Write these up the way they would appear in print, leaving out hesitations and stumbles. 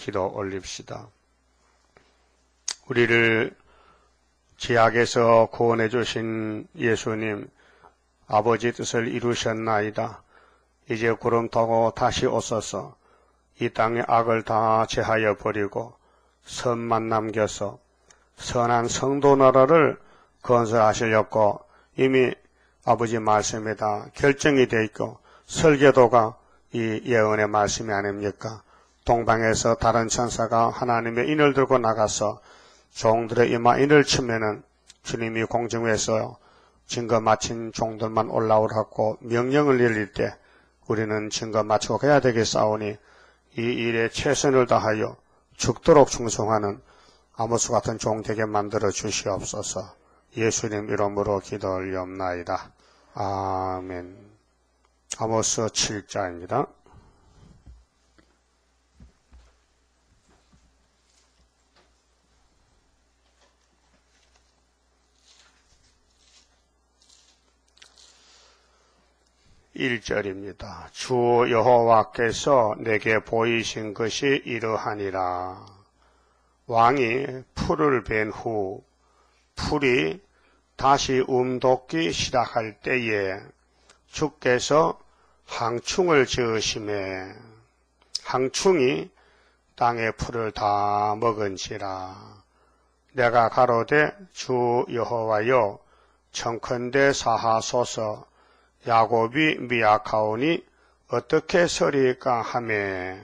기도 올립시다. 우리를 죄악에서 구원해 주신 예수님, 아버지 뜻을 이루셨나이다. 이제 구름 타고 다시 오소서 이 땅의 악을 다 제하여 버리고 선만 남겨서 선한 성도 나라를 건설하시려고 이미 아버지 말씀에 다 결정이 되어 있고 설계도가 이 예언의 말씀이 아닙니까? 동방에서 다른 천사가 하나님의 인을 들고 나가서 종들의 이마 인을 치면은 주님이 공중에서 증거 마친 종들만 올라오라고 명령을 내릴 때 우리는 증거 마치고 가야 되겠사오니 이 일에 최선을 다하여 죽도록 충성하는 아모스 같은 종 되게 만들어 주시옵소서. 예수님 이름으로 기도 올리옵나이다. 아멘. 아모스 7장입니다. (1절입니다) 주 여호와께서 내게 보이신 것이 이러하니라. 왕이 풀을 벤 후 풀이 다시 움돋기 시작할 때에 주께서 항충을 지으심에 항충이 땅의 풀을 다 먹은지라. 내가 가로되 주 여호와여 청컨대 사하소서. 야곱이 미약하오니 어떻게 서리까 하매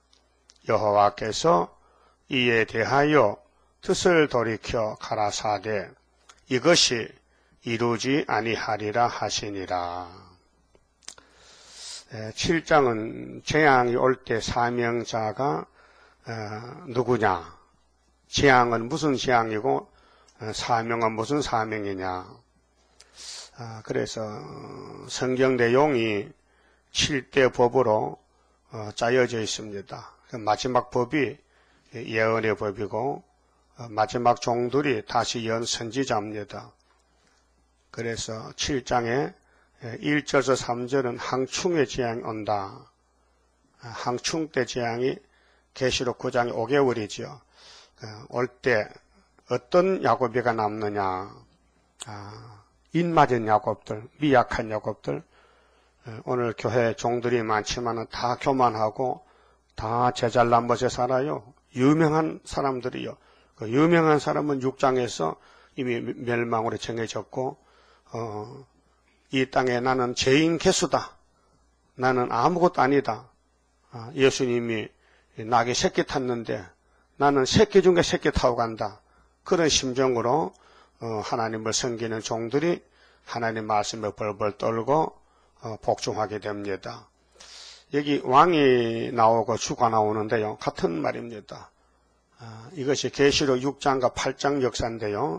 여호와께서 이에 대하여 뜻을 돌이켜 가라사대 이것이 이루지 아니하리라 하시니라. 7장은 재앙이 올 때 사명자가 누구냐, 재앙은 무슨 재앙이고 사명은 무슨 사명이냐. 그래서 성경 내용이 7대 법으로 짜여져 있습니다. 마지막 법이 예언의 법이고 마지막 종들이 다시 연 선지자입니다. 그래서 7장에 1절에서 3절은 항충의 재앙이 온다. 항충 때 재앙이 계시록 9장의 5개월이죠. 올 때 어떤 야곱이가 남느냐. 인 맞은 야곱들, 미약한 야곱들. 오늘 교회 종들이 많지만 다 교만하고 다 제잘난 것에 살아요. 유명한 사람들이요. 그 유명한 사람은 6장에서 이미 멸망으로 정해졌고 이 땅에 나는 죄인 개수다. 나는 아무것도 아니다. 예수님이 낙에 새끼 탔는데 나는 새끼 중에 새끼 타고 간다. 그런 심정으로 하나님을 섬기는 종들이 하나님 말씀에 벌벌 떨고 복종하게 됩니다. 여기 왕이 나오고 주가 나오는데요. 같은 말입니다. 이것이 계시록 6장과 8장 역사인데요.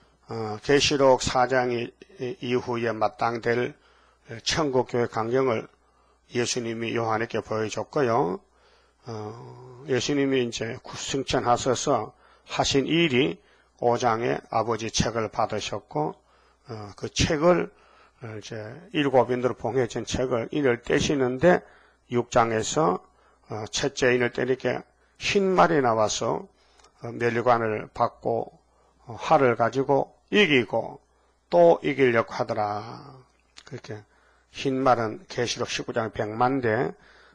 계시록 4장이 이후에 마땅될 천국교회 광경을 예수님이 요한에게 보여줬고요. 예수님이 이제 승천하셔서 하신 일이 5장에 아버지 책을 받으셨고 그 책을 이제 7인으로 봉해진 책을 인을 떼시는데 6장에서 첫째 인을 떼니까 흰 말이 나와서 멸관을 받고 활을 가지고 이기고 또 이기려고 하더라. 그렇게 흰 말은 계시록 19장에 백마인데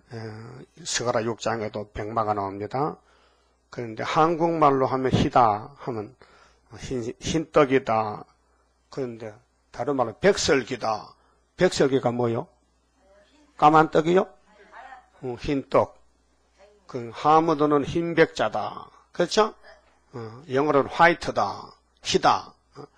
스가랴 6장에도 백마가 나옵니다. 그런데 한국말로 하면 희다 하면 흰떡이다. 그런데 다른 말로 백설기다. 백설기가 뭐요? 까만 떡이요? 흰떡. 그 하무드는 흰백자다. 그렇죠? 영어로는 화이트다. 희다.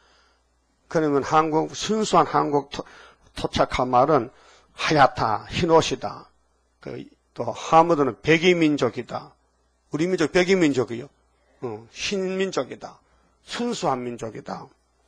그러면 순수한 한국 토착한 말은 하얗다. 흰옷이다. 또 하무드는 백이민족이다. 우리 민족 백이민족이요. 흰민족이다. 순수한 민족이다.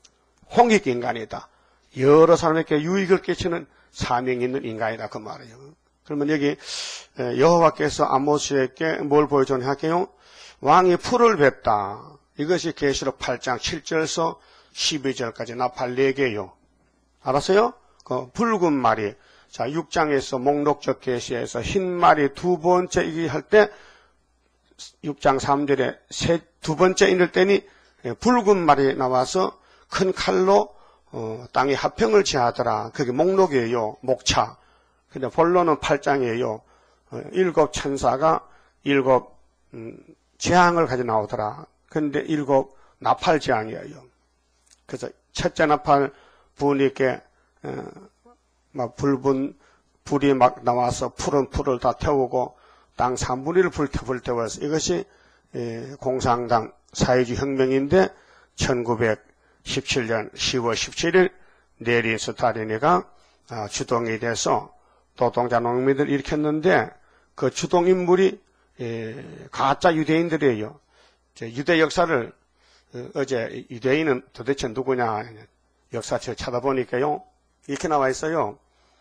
홍익인간이다. 여러 사람에게 유익을 끼치는 사명이 있는 인간이다. 그 말이에요. 그러면 여기 여호와께서 아모스에게 뭘 보여주냐 할게요. 왕이 풀을 뱉다. 이것이 계시록 8장 7절에서 12절까지 나팔 4개요. 알았어요? 그 붉은 말이 자 6장에서 목록적 계시에서 흰 말이 두 번째 얘기할 때 6장 3절에 두 번째 인을 떼니 붉은 말이 나와서 큰 칼로 땅에 화평을 지하더라. 그게 목록이에요. 목차. 근데 본론은 8장이에요. 7 천사가 7 재앙을 가지고 나오더라. 근데 7 나팔 재앙이에요. 그래서 첫째 나팔 부으니까 막 불이 막 나와서 푸른 풀을 다 태우고 땅 3분의 1을 불태워서 이것이 공산당 사회주의 혁명인데 1917년 10월 17일 네린 스탈린이가 주동이 돼서 노동자 농민들을 일으켰는데 그 주동인물이 가짜 유대인들이에요. 유대 역사를 어제 유대인은 도대체 누구냐 역사책을 찾아보니까요. 이렇게 나와 있어요.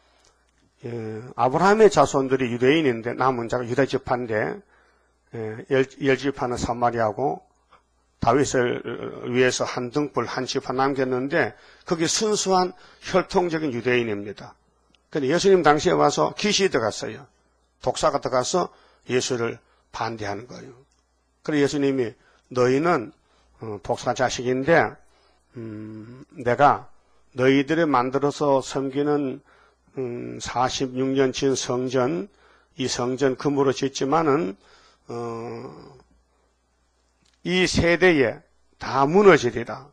아브라함의 자손들이 유대인인데 남은 자가 유다 지파인데 열 지파는 사마리아고 다윗을 위해서 한 등불 한 지파 남겼는데 거기 순수한 혈통적인 유대인입니다. 근데 예수님 당시에 와서 귀신이 들어갔어요. 독사가 들어가서 예수를 반대하는 거예요. 그래서 예수님이 너희는 독사 자식인데 내가 너희들이 만들어서 섬기는 46년 진 성전, 이 성전 금으로 짓지만은 이 세대에 다 무너지리라.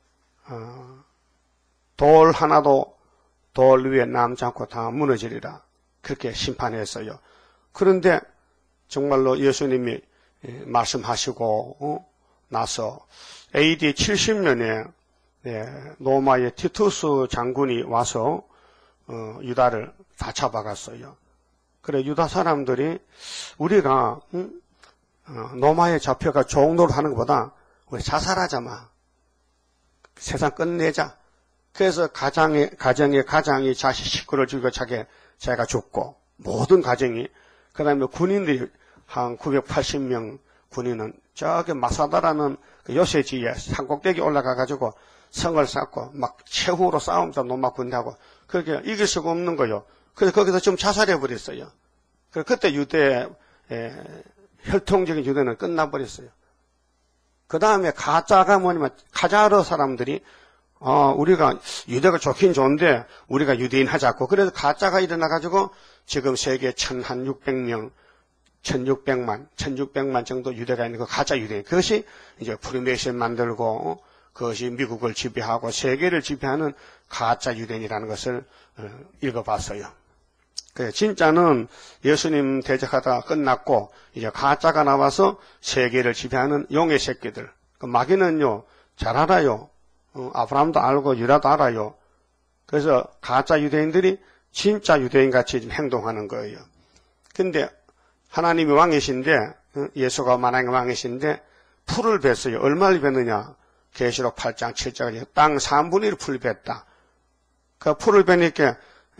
돌 하나도 돌 위에 남지 않고 다 무너지리라. 그렇게 심판했어요. 그런데 정말로 예수님이 말씀하시고 나서 AD 70년에 로마의 티투스 장군이 와서 유다를 다 잡아갔어요. 그래 유다 사람들이 우리가 로마에 잡혀가 종노를 하는 것보다 우리 자살하자마. 세상 끝내자. 그래서 가정에 가장이 자식 식구를 죽이고 자기가 죽고 모든 가정이 그다음에 군인들이 한 980명 군인은 저기 마사다라는 그 요새지에 산꼭대기 올라가 가지고 성을 쌓고 막 최후로 싸움도 로마 군대하고 그렇게 이길 수가 없는 거요. 그래서 거기서 좀 자살해 버렸어요. 그때 유대 혈통적인 유대는 끝나버렸어요. 그 다음에 가짜가 뭐냐면 카자르 사람들이 우리가 유대가 좋긴 좋은데 우리가 유대인 하자고 그래서 가짜가 일어나가지고 지금 세계 1600명 1600만 정도 유대가 있는 그 가짜 유대인 그것이 이제 프리메이션 만들고 그것이 미국을 지배하고 세계를 지배하는 가짜 유대인이라는 것을 읽어봤어요. 그래 진짜는 예수님 대적하다가 끝났고 이제 가짜가 나와서 세계를 지배하는 용의 새끼들. 그 마귀는요 잘 알아요. 아브라함도 알고 유다도 알아요. 그래서 가짜 유대인들이 진짜 유대인같이 행동하는 거예요. 근데 하나님이 왕이신데 예수가 만왕의 왕이신데 풀을 뱄어요. 얼마를 뱄느냐. 계시록 8장 7장에 땅 3분의 1 풀 뱄다. 그 풀을 뱄니까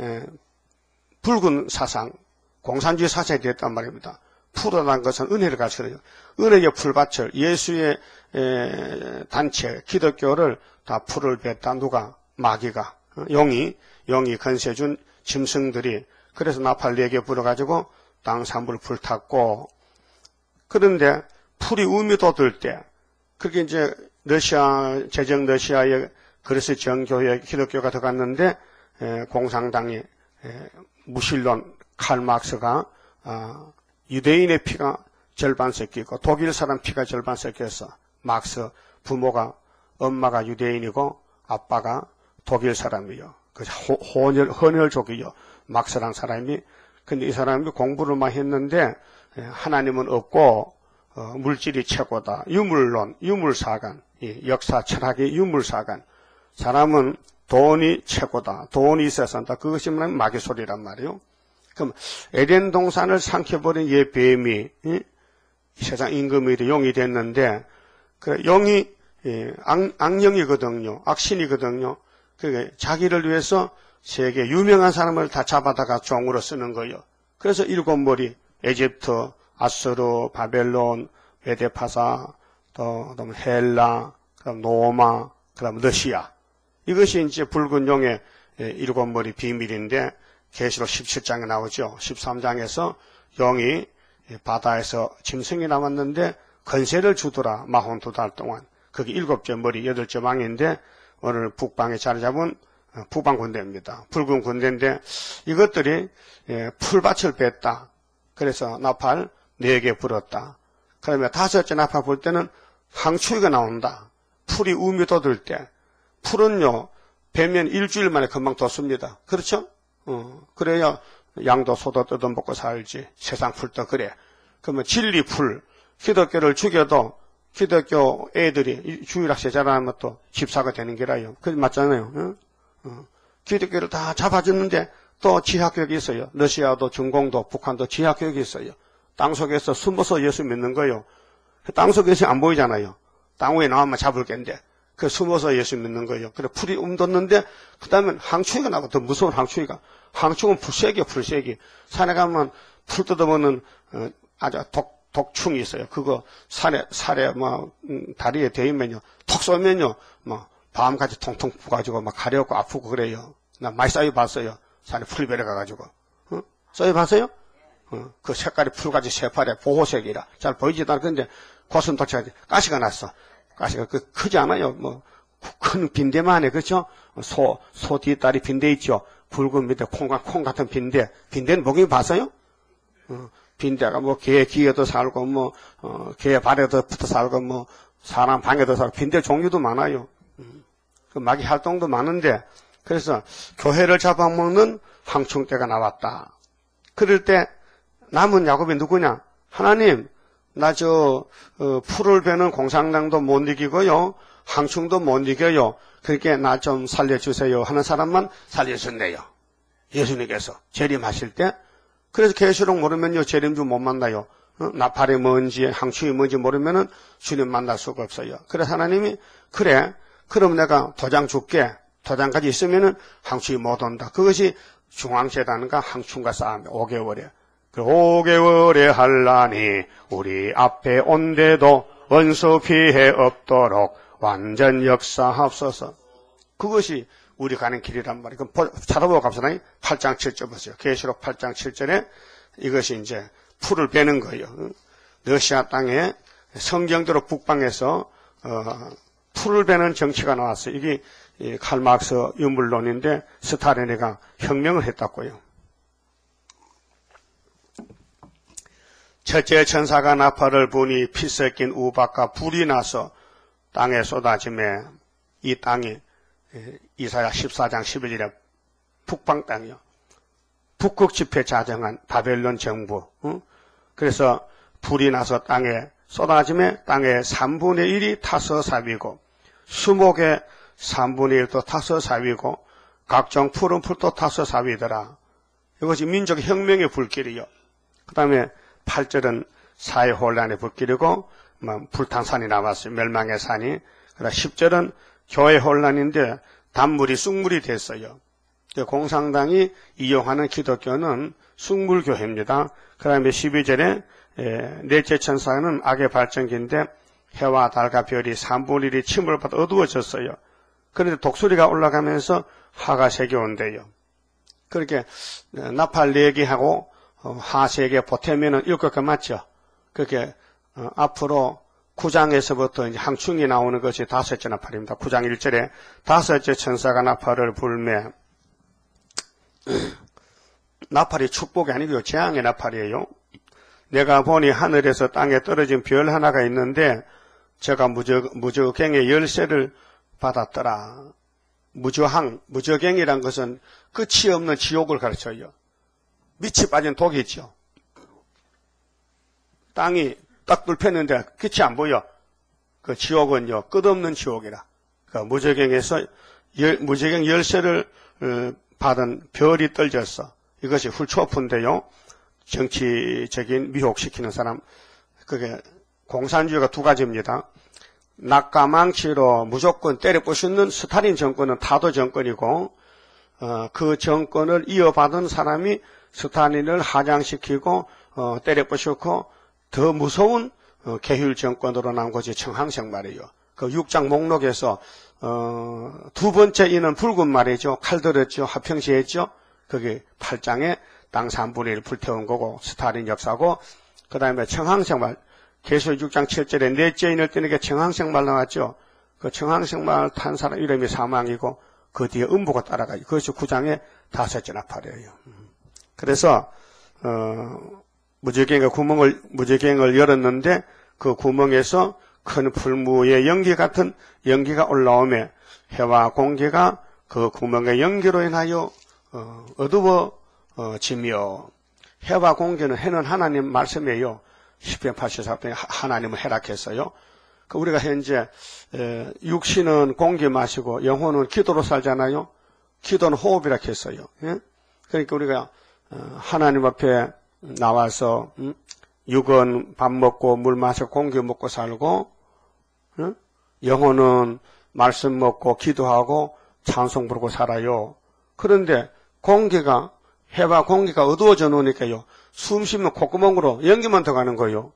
붉은 사상, 공산주의 사상이 됐단 말입니다. 풀이라는 것은 은혜를 가르쳐요. 은혜의 풀밭을 예수의 단체 기독교를 다 풀을 뱄다. 누가? 마귀가 영이 건세 준 짐승들이 그래서 나팔 4개 불어가지고 땅 3분을 불탔고 그런데 풀이 우미 돋을 때 그게 이제 제정 러시아의 그리스 정교회 기독교가 들어갔는데 공산당이 무신론 칼막스가 유대인의 피가 절반 섞이고 독일 사람 피가 절반 섞여서 막스 부모가 엄마가 유대인이고 아빠가 독일 사람이요. 그 헌혈족이요. 막스란 사람이 근데 이 사람이 공부를 많이 했는데 하나님은 없고 물질이 최고다. 유물론, 유물사관, 역사 철학의 유물사관. 사람은 돈이 최고다. 돈이 있어서 한다. 그것이 뭐냐면 마귀 소리란 말이에요. 그럼 에덴 동산을 삼켜버린 옛 뱀이 세상 임금이 용이 됐는데 그 용이 악령이거든요. 악신이거든요. 그게 자기를 위해서 세계 유명한 사람을 다 잡아다가 종으로 쓰는 거예요. 그래서 7머리 에집트, 아수르, 바벨론, 메데파사, 또 헬라, 그다음 로마, 그다음 러시아. 이것이 이제 붉은 용의 7머리 비밀인데 계시록 17장에 나오죠. 13장에서 용이 바다에서 짐승이 나왔는데 건세를 주더라. 마흔 2달 동안. 거기 7점 머리 8점 왕인데 오늘 북방에 자리 잡은 북방 군대입니다. 붉은 군대인데 이것들이 풀밭을 뺐다. 그래서 나팔 4개 불었다. 그러면 5째 나팔 불 때는 항추위가 나온다. 풀이 우미 돋을 때. 풀은요, 배면 일주일 만에 금방 돋습니다. 그렇죠? 그래야 양도 소도 뜯어먹고 살지. 세상 풀도 그래. 그러면 진리 풀, 기독교를 죽여도 기독교 애들이 주일학생 자라면 또 집사가 되는 게라요. 그게 맞잖아요. 기독교를 다 잡아줬는데 또 지하교육이 있어요. 러시아도 중공도 북한도 지하교육이 있어요. 땅속에서 숨어서 예수 믿는 거요. 땅속에서 안 보이잖아요. 땅 위에 나오면 잡을 겐데 그 숨어서 예수 믿는 거예요. 그래 풀이 돋는데 그 다음에 항추위가 나고 더 무서운 항추위가. 항충은 풀새기요, 풀새기. 산에 가면 풀 뜯어먹는 아주 독충이 있어요. 그거 살에 다리에 대이면요, 톡 쏘면요, 밤까지 통통 부가지고 막 가려고 아프고 그래요. 나 많이 쌓여봤어요. 산에 풀이 베려가가지고. 쌓여봤어요? 그 색깔이 풀같이 새파래 보호색이라 잘 보이지도 않고 근데 고슴 도치가 가시가 났어. 가시가 크지 않아요. 큰 빈대만 해. 그렇죠? 소 뒷다리 빈대 있죠. 붉은 밑에 콩 같은 빈대. 빈대는 목이 봤어요? 빈대가 개 귀에도 살고 개 발에도 붙어 살고 사람 방에도 살고 빈대 종류도 많아요. 그 마귀 활동도 많은데 그래서 교회를 잡아먹는 항충대가 나왔다. 그럴 때 남은 야곱이 누구냐? 하나님, 나 풀을 베는 공산당도 못 이기고요. 항충도 못 이겨요. 그렇게 나 좀 살려주세요 하는 사람만 살려줬네요. 예수님께서 재림하실 때. 그래서 계시록 모르면요, 재림주 못 만나요. 나팔이 뭔지, 항충이 뭔지 모르면은 주님 만날 수가 없어요. 그래서 하나님이, 그래, 그럼 내가 도장 줄게. 도장까지 있으면은 항충이 못 온다. 그것이 중앙재단과 항충과 싸움, 5개월에. 그 5개월에 할라니 우리 앞에 온데도 원수 피해 없도록 완전 역사하옵소서. 그것이 우리 가는 길이란 말이에요. 그럼 찾아보고 갑시다. 8장 7절 보세요. 계시록 8장 7절에 이것이 이제 풀을 베는 거예요. 러시아 땅에 성경대로 북방에서 풀을 베는 정치가 나왔어요. 이게 칼막스 유물론인데 스타린이가 혁명을 했다고요. 첫째 천사가 나팔을 부니 피 섞인 우박과 불이 나서 땅에 쏟아지매 이 땅이 이사야 14장 11절에 북방 땅이요. 북극 집회 자정한 바벨론 정부. 그래서 불이 나서 땅에 쏟아지매 땅의 3분의 1이 타서 사위고 수목의 3분의 1도 타서 사위고 각종 푸른 풀도 타서 사위더라. 이것이 민족의 혁명의 불길이요. 그 다음에 8절은 사회혼란의 불길이고 불탄산이 나왔어요. 멸망의 산이. 그다음 10절은 교회 혼란인데 단물이 쑥물이 됐어요. 공산당이 이용하는 기독교는 쑥물교회입니다. 그 다음에 12절에 넷째 천사는 악의 발전기인데 해와 달과 별이 3분의 1이 침을 받아 어두워졌어요. 그런데 독수리가 올라가면서 하가 새겨온대요. 그렇게 나팔 4개하고 하 3개 보태면은 7개 맞죠? 그렇게 앞으로 9장에서부터 이제 항충이 나오는 것이 5째 나팔입니다. 9장 1절에 5째 천사가 나팔을 불매. 나팔이 축복이 아니고요. 재앙의 나팔이에요. 내가 보니 하늘에서 땅에 떨어진 별 하나가 있는데 제가 무저갱의 열쇠를 받았더라. 무저갱이란 것은 끝이 없는 지옥을 가르쳐요. 밑이 빠진 독이 있죠. 땅이 딱 뚫혔는데 끝이 안 보여. 그 지옥은요, 끝없는 지옥이라. 그 무저갱에서 무저갱 열쇠를 받은 별이 떨졌어. 이것이 훌초프인데요. 정치적인 미혹시키는 사람. 그게 공산주의가 2가지입니다. 낙가망치로 무조건 때려 부수는 스탈린 정권은 타도 정권이고, 그 정권을 이어받은 사람이 스탈린을 하장시키고 때려 부수고 더 무서운 계율 정권으로 나온 것이 청항생 말이에요. 그 6장 목록에서 2번째 이는 붉은 말이죠. 칼 들었죠. 합평시했죠. 그게 8장에 땅 3분의 1 불태운 거고 스탈린 역사고, 그 다음에 청항생활. 계시록 6장 7절에 넷째 인을 뜨는 게 청항생활 나왔죠. 그 청항생활 탄 사람 이름이 사망이고 그 뒤에 음부가 따라가요. 그것이 9장의 5째 나팔이에요. 그래서 무지개행을 열었는데 그 구멍에서 큰 풀무의 연기 같은 연기가 올라오며 해와 공기가 그 구멍의 연기로 인하여 어두워지며 해와 공기는 해는 하나님 말씀이에요. 시편 84편에 하나님을 해락했어요. 우리가 현재 육신은 공기 마시고 영혼은 기도로 살잖아요. 기도는 호흡이라 했어요. 예? 그러니까 우리가 하나님 앞에 나와서 육은 밥 먹고 물 마시고 공기 먹고 살고 영혼은 말씀 먹고 기도하고 찬송 부르고 살아요. 그런데 공기가 해와 공기가 어두워져 놓으니까요. 숨 쉬면 콧구멍으로 연기만 들어가는 거예요.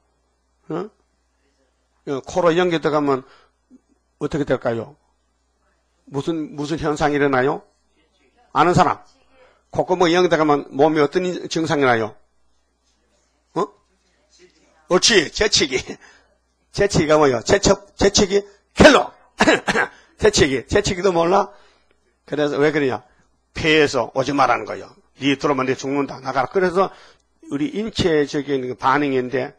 코로 연기 들어가면 어떻게 될까요? 무슨 현상이 일어나요? 아는 사람? 콧구멍에 연기 들어가면 몸에 어떤 증상이 나요? 옳지, 재치기. 재치기가 뭐예요? 재치기? 켈로! 재치기도 몰라? 그래서 왜 그러냐? 폐에서 오지 말라는 거예요. 니 들어오면 니 죽는다. 나가라. 그래서 우리 인체적인 반응인데,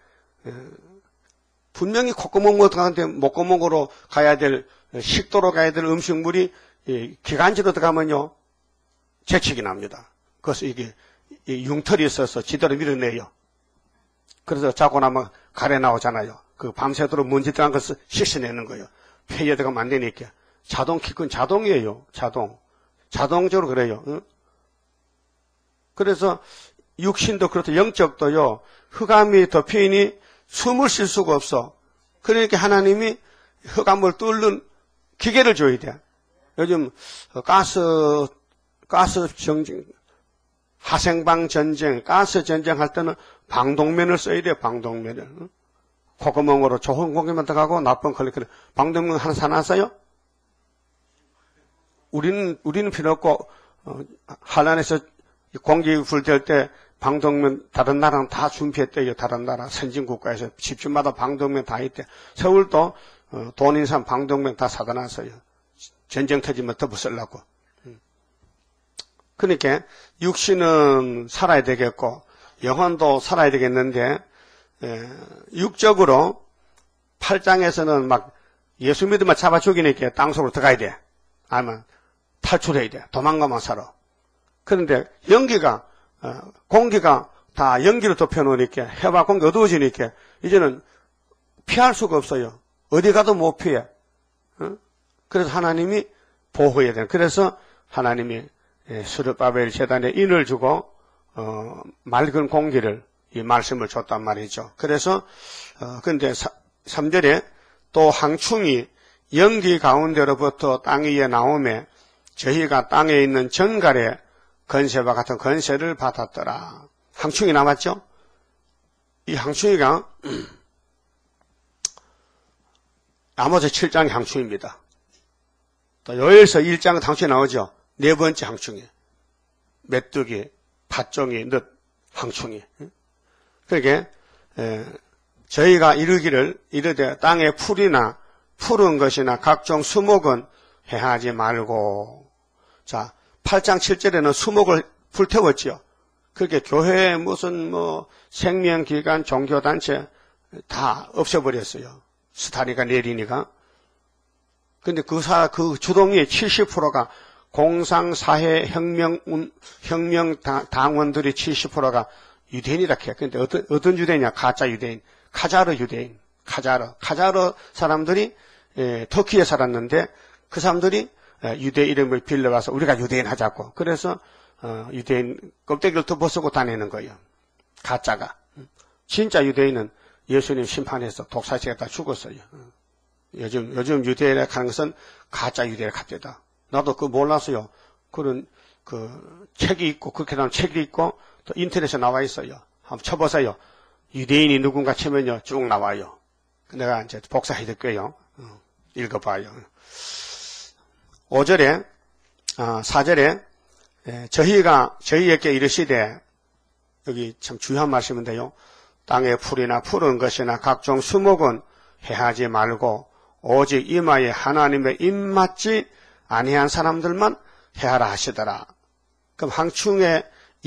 분명히 콧구멍으로 들어가는데 목구멍으로 가야 될, 식도로 가야 될 음식물이 기관지로 들어가면요, 재치기 납니다. 그래서 이게 융털이 있어서 지대로 밀어내요. 그래서 자고 나면 가래 나오잖아요. 그 밤새도록 먼지 들어간 것을 씻어내는 거예요. 폐에 들어가면 안 되니까. 그건 자동이에요. 자동적으로 그래요. 응? 그래서 육신도 그렇고 영적도요. 흑암이 덮여있니 숨을 쉴 수가 없어. 그러니까 하나님이 흑암을 뚫는 기계를 줘야 돼. 요즘 가스 전쟁, 화생방 전쟁, 가스 전쟁할 때는 방독면을 써야 돼요. 방독면을. 콧구멍으로 좋은 공기만 들어가고 나쁜 걸리거든. 방독면 하나 사놨어요? 우리는 필요 없고 한란에서 공기 불될 때 방독면 다른 나라는 다 준비했대요. 다른 나라 선진국가에서 집집마다 방독면 다 있대. 서울도 돈 있는 사람 방독면 다 사다 놨어요. 전쟁 터지면 더 부술라고. 그러니까 육신은 살아야 되겠고 영혼도 살아야 되겠는데 육적으로 8장에서는 막 예수 믿으면 잡아 죽이니까 땅속으로 들어가야 돼. 아니면 탈출해야 돼. 도망가만 살아. 그런데 공기가 다 연기로 덮여놓으니까 해와 공기 어두워지니까 이제는 피할 수가 없어요. 어디 가도 못 피해. 그래서 하나님이 보호해야 돼요. 그래서 하나님이 스룹바벨 제단에 인을 주고 맑은 공기를 이 말씀을 줬단 말이죠. 그래서 근데 3절에 또 항충이 연기 가운데로부터 땅 위에 나오매 저희가 땅에 있는 정갈의 건세와 같은 건세를 받았더라. 항충이 나왔죠? 이 항충이가 아모스 7장의 항충입니다. 또 요엘서 1장의 항충이 나오죠? 네 번째 항충이. 메뚜기, 팥종이, 넛, 항충이. 그러니까 저희가 이르되 땅의 풀이나 푸른 것이나 각종 수목은 해하지 말고. 자, 8장 7절에는 수목을 불태웠지요. 그렇게 교회 무슨 생명기관 종교단체 다 없애버렸어요. 스타리가 내리니까. 근데 그 주동의 70%가 공상사회 혁명당원들이 70%가 유대인이라 해요. 근데 어떤 유대인이냐? 가짜 유대인. 카자르 유대인. 카자르 사람들이 터키에 살았는데 그 사람들이 유대 이름을 빌려와서 우리가 유대인 하자고. 그래서 유대인 껍데기를 덮어쓰고 다니는 거예요. 가짜가. 진짜 유대인은 예수님 심판해서 독사시켰다 죽었어요. 요즘 유대인에 가는 것은 가짜 유대인을 갑니다. 나도 그거 몰랐어요. 그런 책이 있고 그렇게 나온 책이 있고 또 인터넷에 나와 있어요. 한번 쳐보세요. 유대인이 누군가 치면요 쭉 나와요. 내가 이제 복사해 드릴게요. 읽어봐요. 5절에 4절에 저희에게 이르시되 여기 참 중요한 말씀인데요. 땅의 풀이나 푸른 것이나 각종 수목은 해하지 말고 오직 이마에 하나님의 입맞지 아니한 사람들만 해하라 하시더라. 그럼 항충의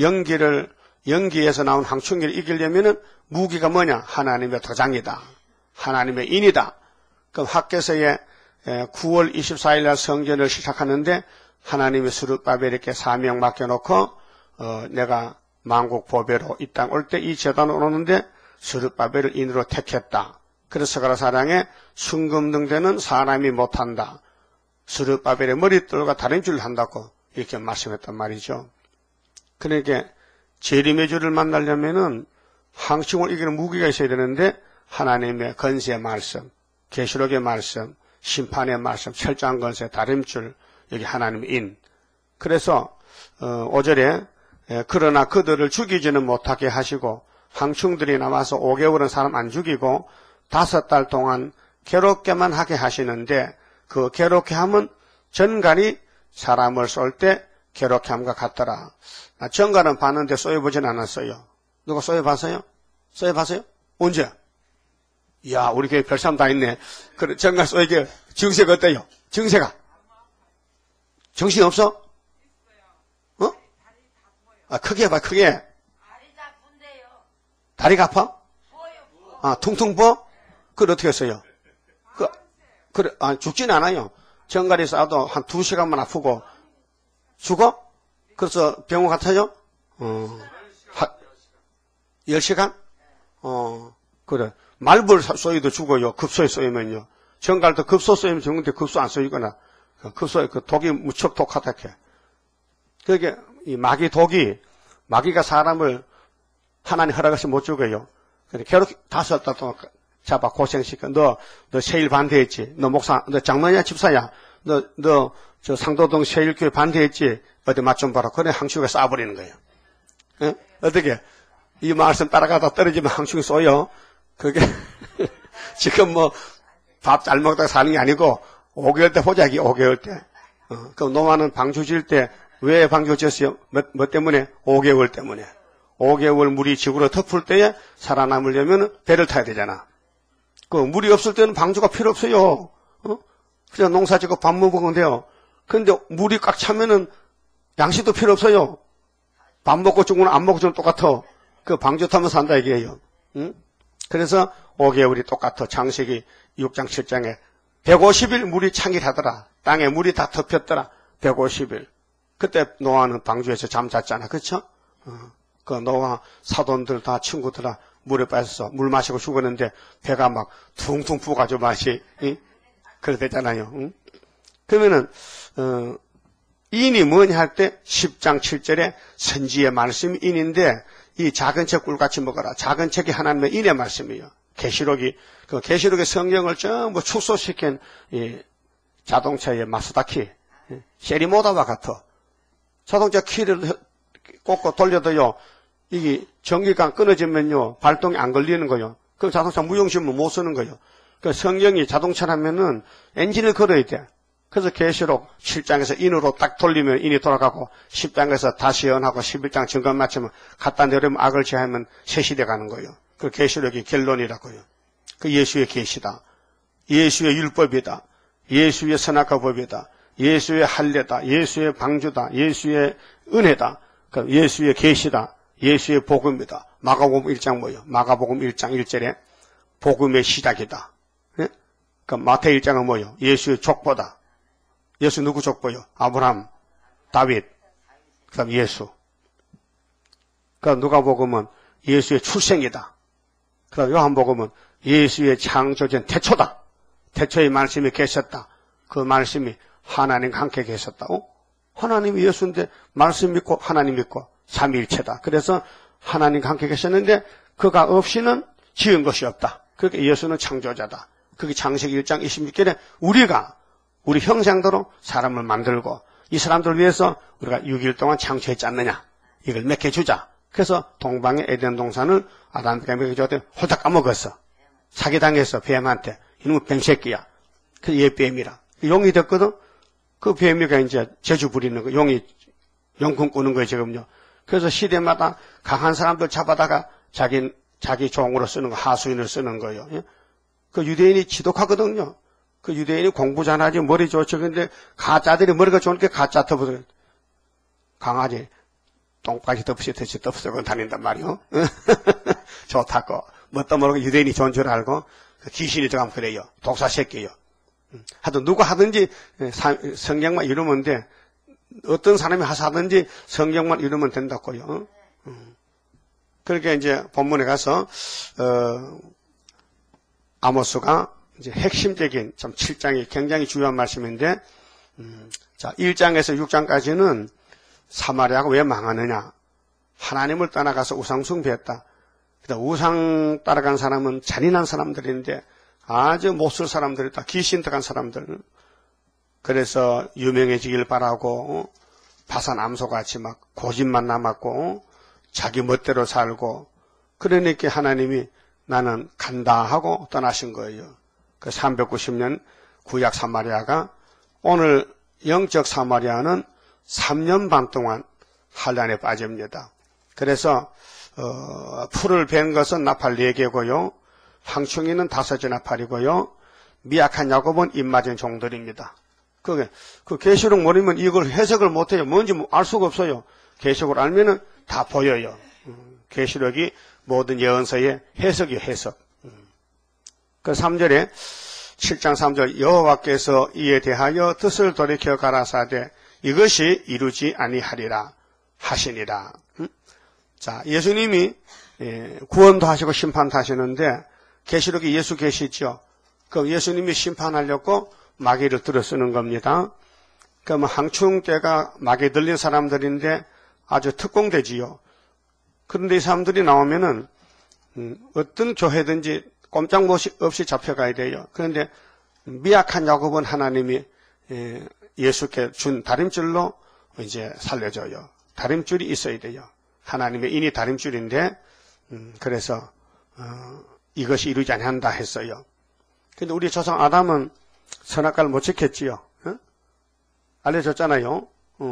연기에서 나온 항충기를 이기려면은 무기가 뭐냐? 하나님의 도장이다. 하나님의 인이다. 그럼 학개서에 9월 24일 날 성전을 시작하는데 하나님이 스룹바벨에게 사명 맡겨놓고 내가 만국 보배로 이 땅 올 때 이 제단으로 오는데 스룹바벨을 인으로 택했다. 그래서 가라 사랑에 순금등대는 사람이 못한다. 스룹바벨의 머릿돌과 다림질을 한다고 이렇게 말씀했단 말이죠. 그러니까 재림의 주를 만나려면은 항충을 이기는 무기가 있어야 되는데 하나님의 건세의 말씀, 계시록의 말씀, 심판의 말씀, 철저한 건세, 다림줄, 여기 하나님의 인. 그래서 5절에 그러나 그들을 죽이지는 못하게 하시고 항충들이 남아서 5개월은 사람 안 죽이고 5달 동안 괴롭게만 하게 하시는데 그 괴롭게 함은 전갈이 사람을 쏠 때 괴롭게 함과 같더라. 전갈은 봤는데 쏘여보진 않았어요. 누가 쏘여봤어요? 쏘여봤어요? 언제? 이야, 우리 교회 별참 다 있네. 그래, 전갈 쏘이게 증세가 어때요? 증세가? 정신 없어? 어? 아, 크게 해봐, 크게. 다리가 아픈데요. 다리가 아파? 부어요. 아, 퉁퉁 부어? 그걸 어떻게 했어요? 그래, 죽진 않아요. 전갈이 쏴도 한 2시간만 아프고, 죽어? 그래서 병원 같아요? 10시간? 그래. 말벌 쏘이도 죽어요. 급소에 쏘이면요. 전갈도 급소 쏘이면 죽는데 급소 안 쏘이거나, 급소에 그 독이 무척 독하다 해. 그게, 이 마귀가 사람을 하나님 허락해서 못 죽어요. 근데 괴롭게 5달 동안 잡아 고생시켜. 너 세일 반대했지. 너 장로냐 집사야. 저 상도동 세일교회 반대했지. 어디 맛 좀 봐라. 그래 항충이가 쏴버리는 거예요. 예? 어떻게? 이 말씀 따라가다 떨어지면 항충이 쏘여. 그게 지금 뭐 밥 잘 먹다가 사는 게 아니고 5개월 때 보자기 5개월 때. 그럼 노마는 방주 지을 때 왜 방주 지었어요? 뭐 때문에? 5개월 때문에. 5개월 물이 지구로 덮을 때에 살아남으려면 배를 타야 되잖아. 그 물이 없을 때는 방주가 필요 없어요. 그냥 농사 짓고 밥 먹으면 돼요. 그런데 물이 꽉 차면은 양식도 필요 없어요. 밥 먹고 죽으면 안 먹고 죽으면 똑같아. 그 방주 타면 산다 이게요. 응? 그래서 5개월이 똑같아. 창세기 6장 7장에 150일 물이 창일하더라. 땅에 물이 다 덮였더라. 150일. 그때 노아는 방주에서 잠잤잖아. 그쵸? 그 노아 사돈들 다 친구들 다 물에 빠져서 물 마시고 죽었는데 배가 막 퉁퉁 부어가지고 맛이 그랬잖아요. 응? 그러면은 인이 뭐냐 할 때 10장 7절에 선지의 말씀이 인인데 이 작은 책 꿀같이 먹어라. 작은 책이 하나님의 인의 말씀이에요. 계시록이 그 계시록의 성경을 전부 축소시킨 이 자동차의 마스다키 쉐리모다와 같아. 자동차 키를 꽂고 돌려도요. 이게 전기가 끊어지면요. 발동이 안 걸리는 거예요. 그 자동차 무용심은 못 쓰는 거예요. 그 성경이 자동차라면은 엔진을 걸어야 돼. 그래서 계시록 7장에서 인으로 딱 돌리면 인이 돌아가고 10장에서 다시 연하고 11장 증거 맞추면 갖다 내려면 악을 제하면 셋이 돼가는 거예요. 그 계시록이 결론이라고요. 그 예수의 계시다. 예수의 율법이다. 예수의 선악과법이다. 예수의 할례다. 예수의 방주다. 예수의 은혜다. 그 예수의 계시다. 예수의 복음이다. 마가복음 1장 뭐예요? 마가복음 1장 1절에 복음의 시작이다. 예? 그 마태 1장은 뭐예요? 예수의 족보다. 예수 누구 족보요? 아브라함, 다윗, 그 다음 예수. 그 누가복음은 예수의 출생이다. 그 다음 요한복음은 예수의 창조전 태초다. 태초의 말씀이 계셨다. 그 말씀이 하나님과 함께 계셨다. 하나님이 예수인데 말씀 믿고 하나님 믿고 삼위일체다. 그래서 하나님과 함께 계셨는데 그가 없이는 지은 것이 없다. 그렇게 예수는 창조자다. 그게 창세기 1장 26절에 우리가 우리 형상대로 사람을 만들고 이 사람들을 위해서 우리가 6일 동안 창조했지 않느냐. 이걸 먹여주자. 그래서 동방의 에덴 동산을 아담에게 먹여줬더니 홀딱 까먹었어. 사기당했어. 뱀한테. 이놈은 뱀새끼야. 그래서 얘 뱀이라. 용이 됐거든. 그 뱀이가 이제 재주 부리는 거. 용이 용품 꾸는 거예요 지금요. 그래서 시대마다 강한 사람들 잡아다가 자기 자기 종으로 쓰는 거, 하수인을 쓰는 거예요. 예? 그 유대인이 지독하거든요. 그 유대인이 공부 잘하지, 머리 좋죠. 근데 가짜들이 머리가 좋으니까 가짜 덮어서 강아지 똥까지 덮으시 덮어서 다닌단 말이요. 좋다고. 뭣도 모르고 유대인이 좋은 줄 알고 그 귀신이 들어가면 그래요. 독사 새끼요. 하여튼 누가 하든지 성경만 이루면 돼. 어떤 사람이 하든지 성경만 이루면 된다고요. 그렇게 이제 본문에 가서 아모스가 이제 핵심적인 참 7장이 굉장히 중요한 말씀인데, 자 1장에서 6장까지는 사마리아가 왜 망하느냐? 하나님을 떠나가서 우상 숭배했다. 우상 따라간 사람은 잔인한 사람들인데 아주 못쓸 사람들이다. 귀신 들어간 사람들. 그래서 유명해지길 바라고 바산암소같이 막 고집만 남았고 자기 멋대로 살고, 그러니까 하나님이 나는 간다 하고 떠나신 거예요. 그 390년 구약 사마리아가 오늘 영적 사마리아는 3년 반 동안 환란에 빠집니다. 그래서 풀을 벤 것은 나팔 4개고요. 황충이는 5째 나팔이고요. 미약한 야곱은 입맞은 종들입니다. 그 계시록 모르면 이걸 해석을 못해요. 뭔지 알 수가 없어요. 계시록을 알면은 다 보여요. 계시록이 모든 예언서의 해석이에요, 해석. 그 3절에 7장 3절 여호와께서 이에 대하여 뜻을 돌이켜 가라사대 이것이 이루지 아니하리라 하시니라. 자, 예수님이 구원도 하시고 심판도 하시는데 계시록에 예수 계시죠. 그럼 예수님이 심판하려고 마귀를 들어 쓰는 겁니다. 그럼 항충 때가 마귀 들린 사람들인데 아주 특공대지요. 그런데 이 사람들이 나오면은 어떤 교회든지 꼼짝 없이 잡혀가야 돼요. 그런데 미약한 야곱은 하나님이 예수께 준 다림줄로 이제 살려줘요. 다림줄이 있어야 돼요. 하나님의 인이 다림줄인데 그래서 이것이 이루지 아니한다 했어요. 근데 우리 조상 아담은 선악과를 못 지켰지요. 알려줬잖아요.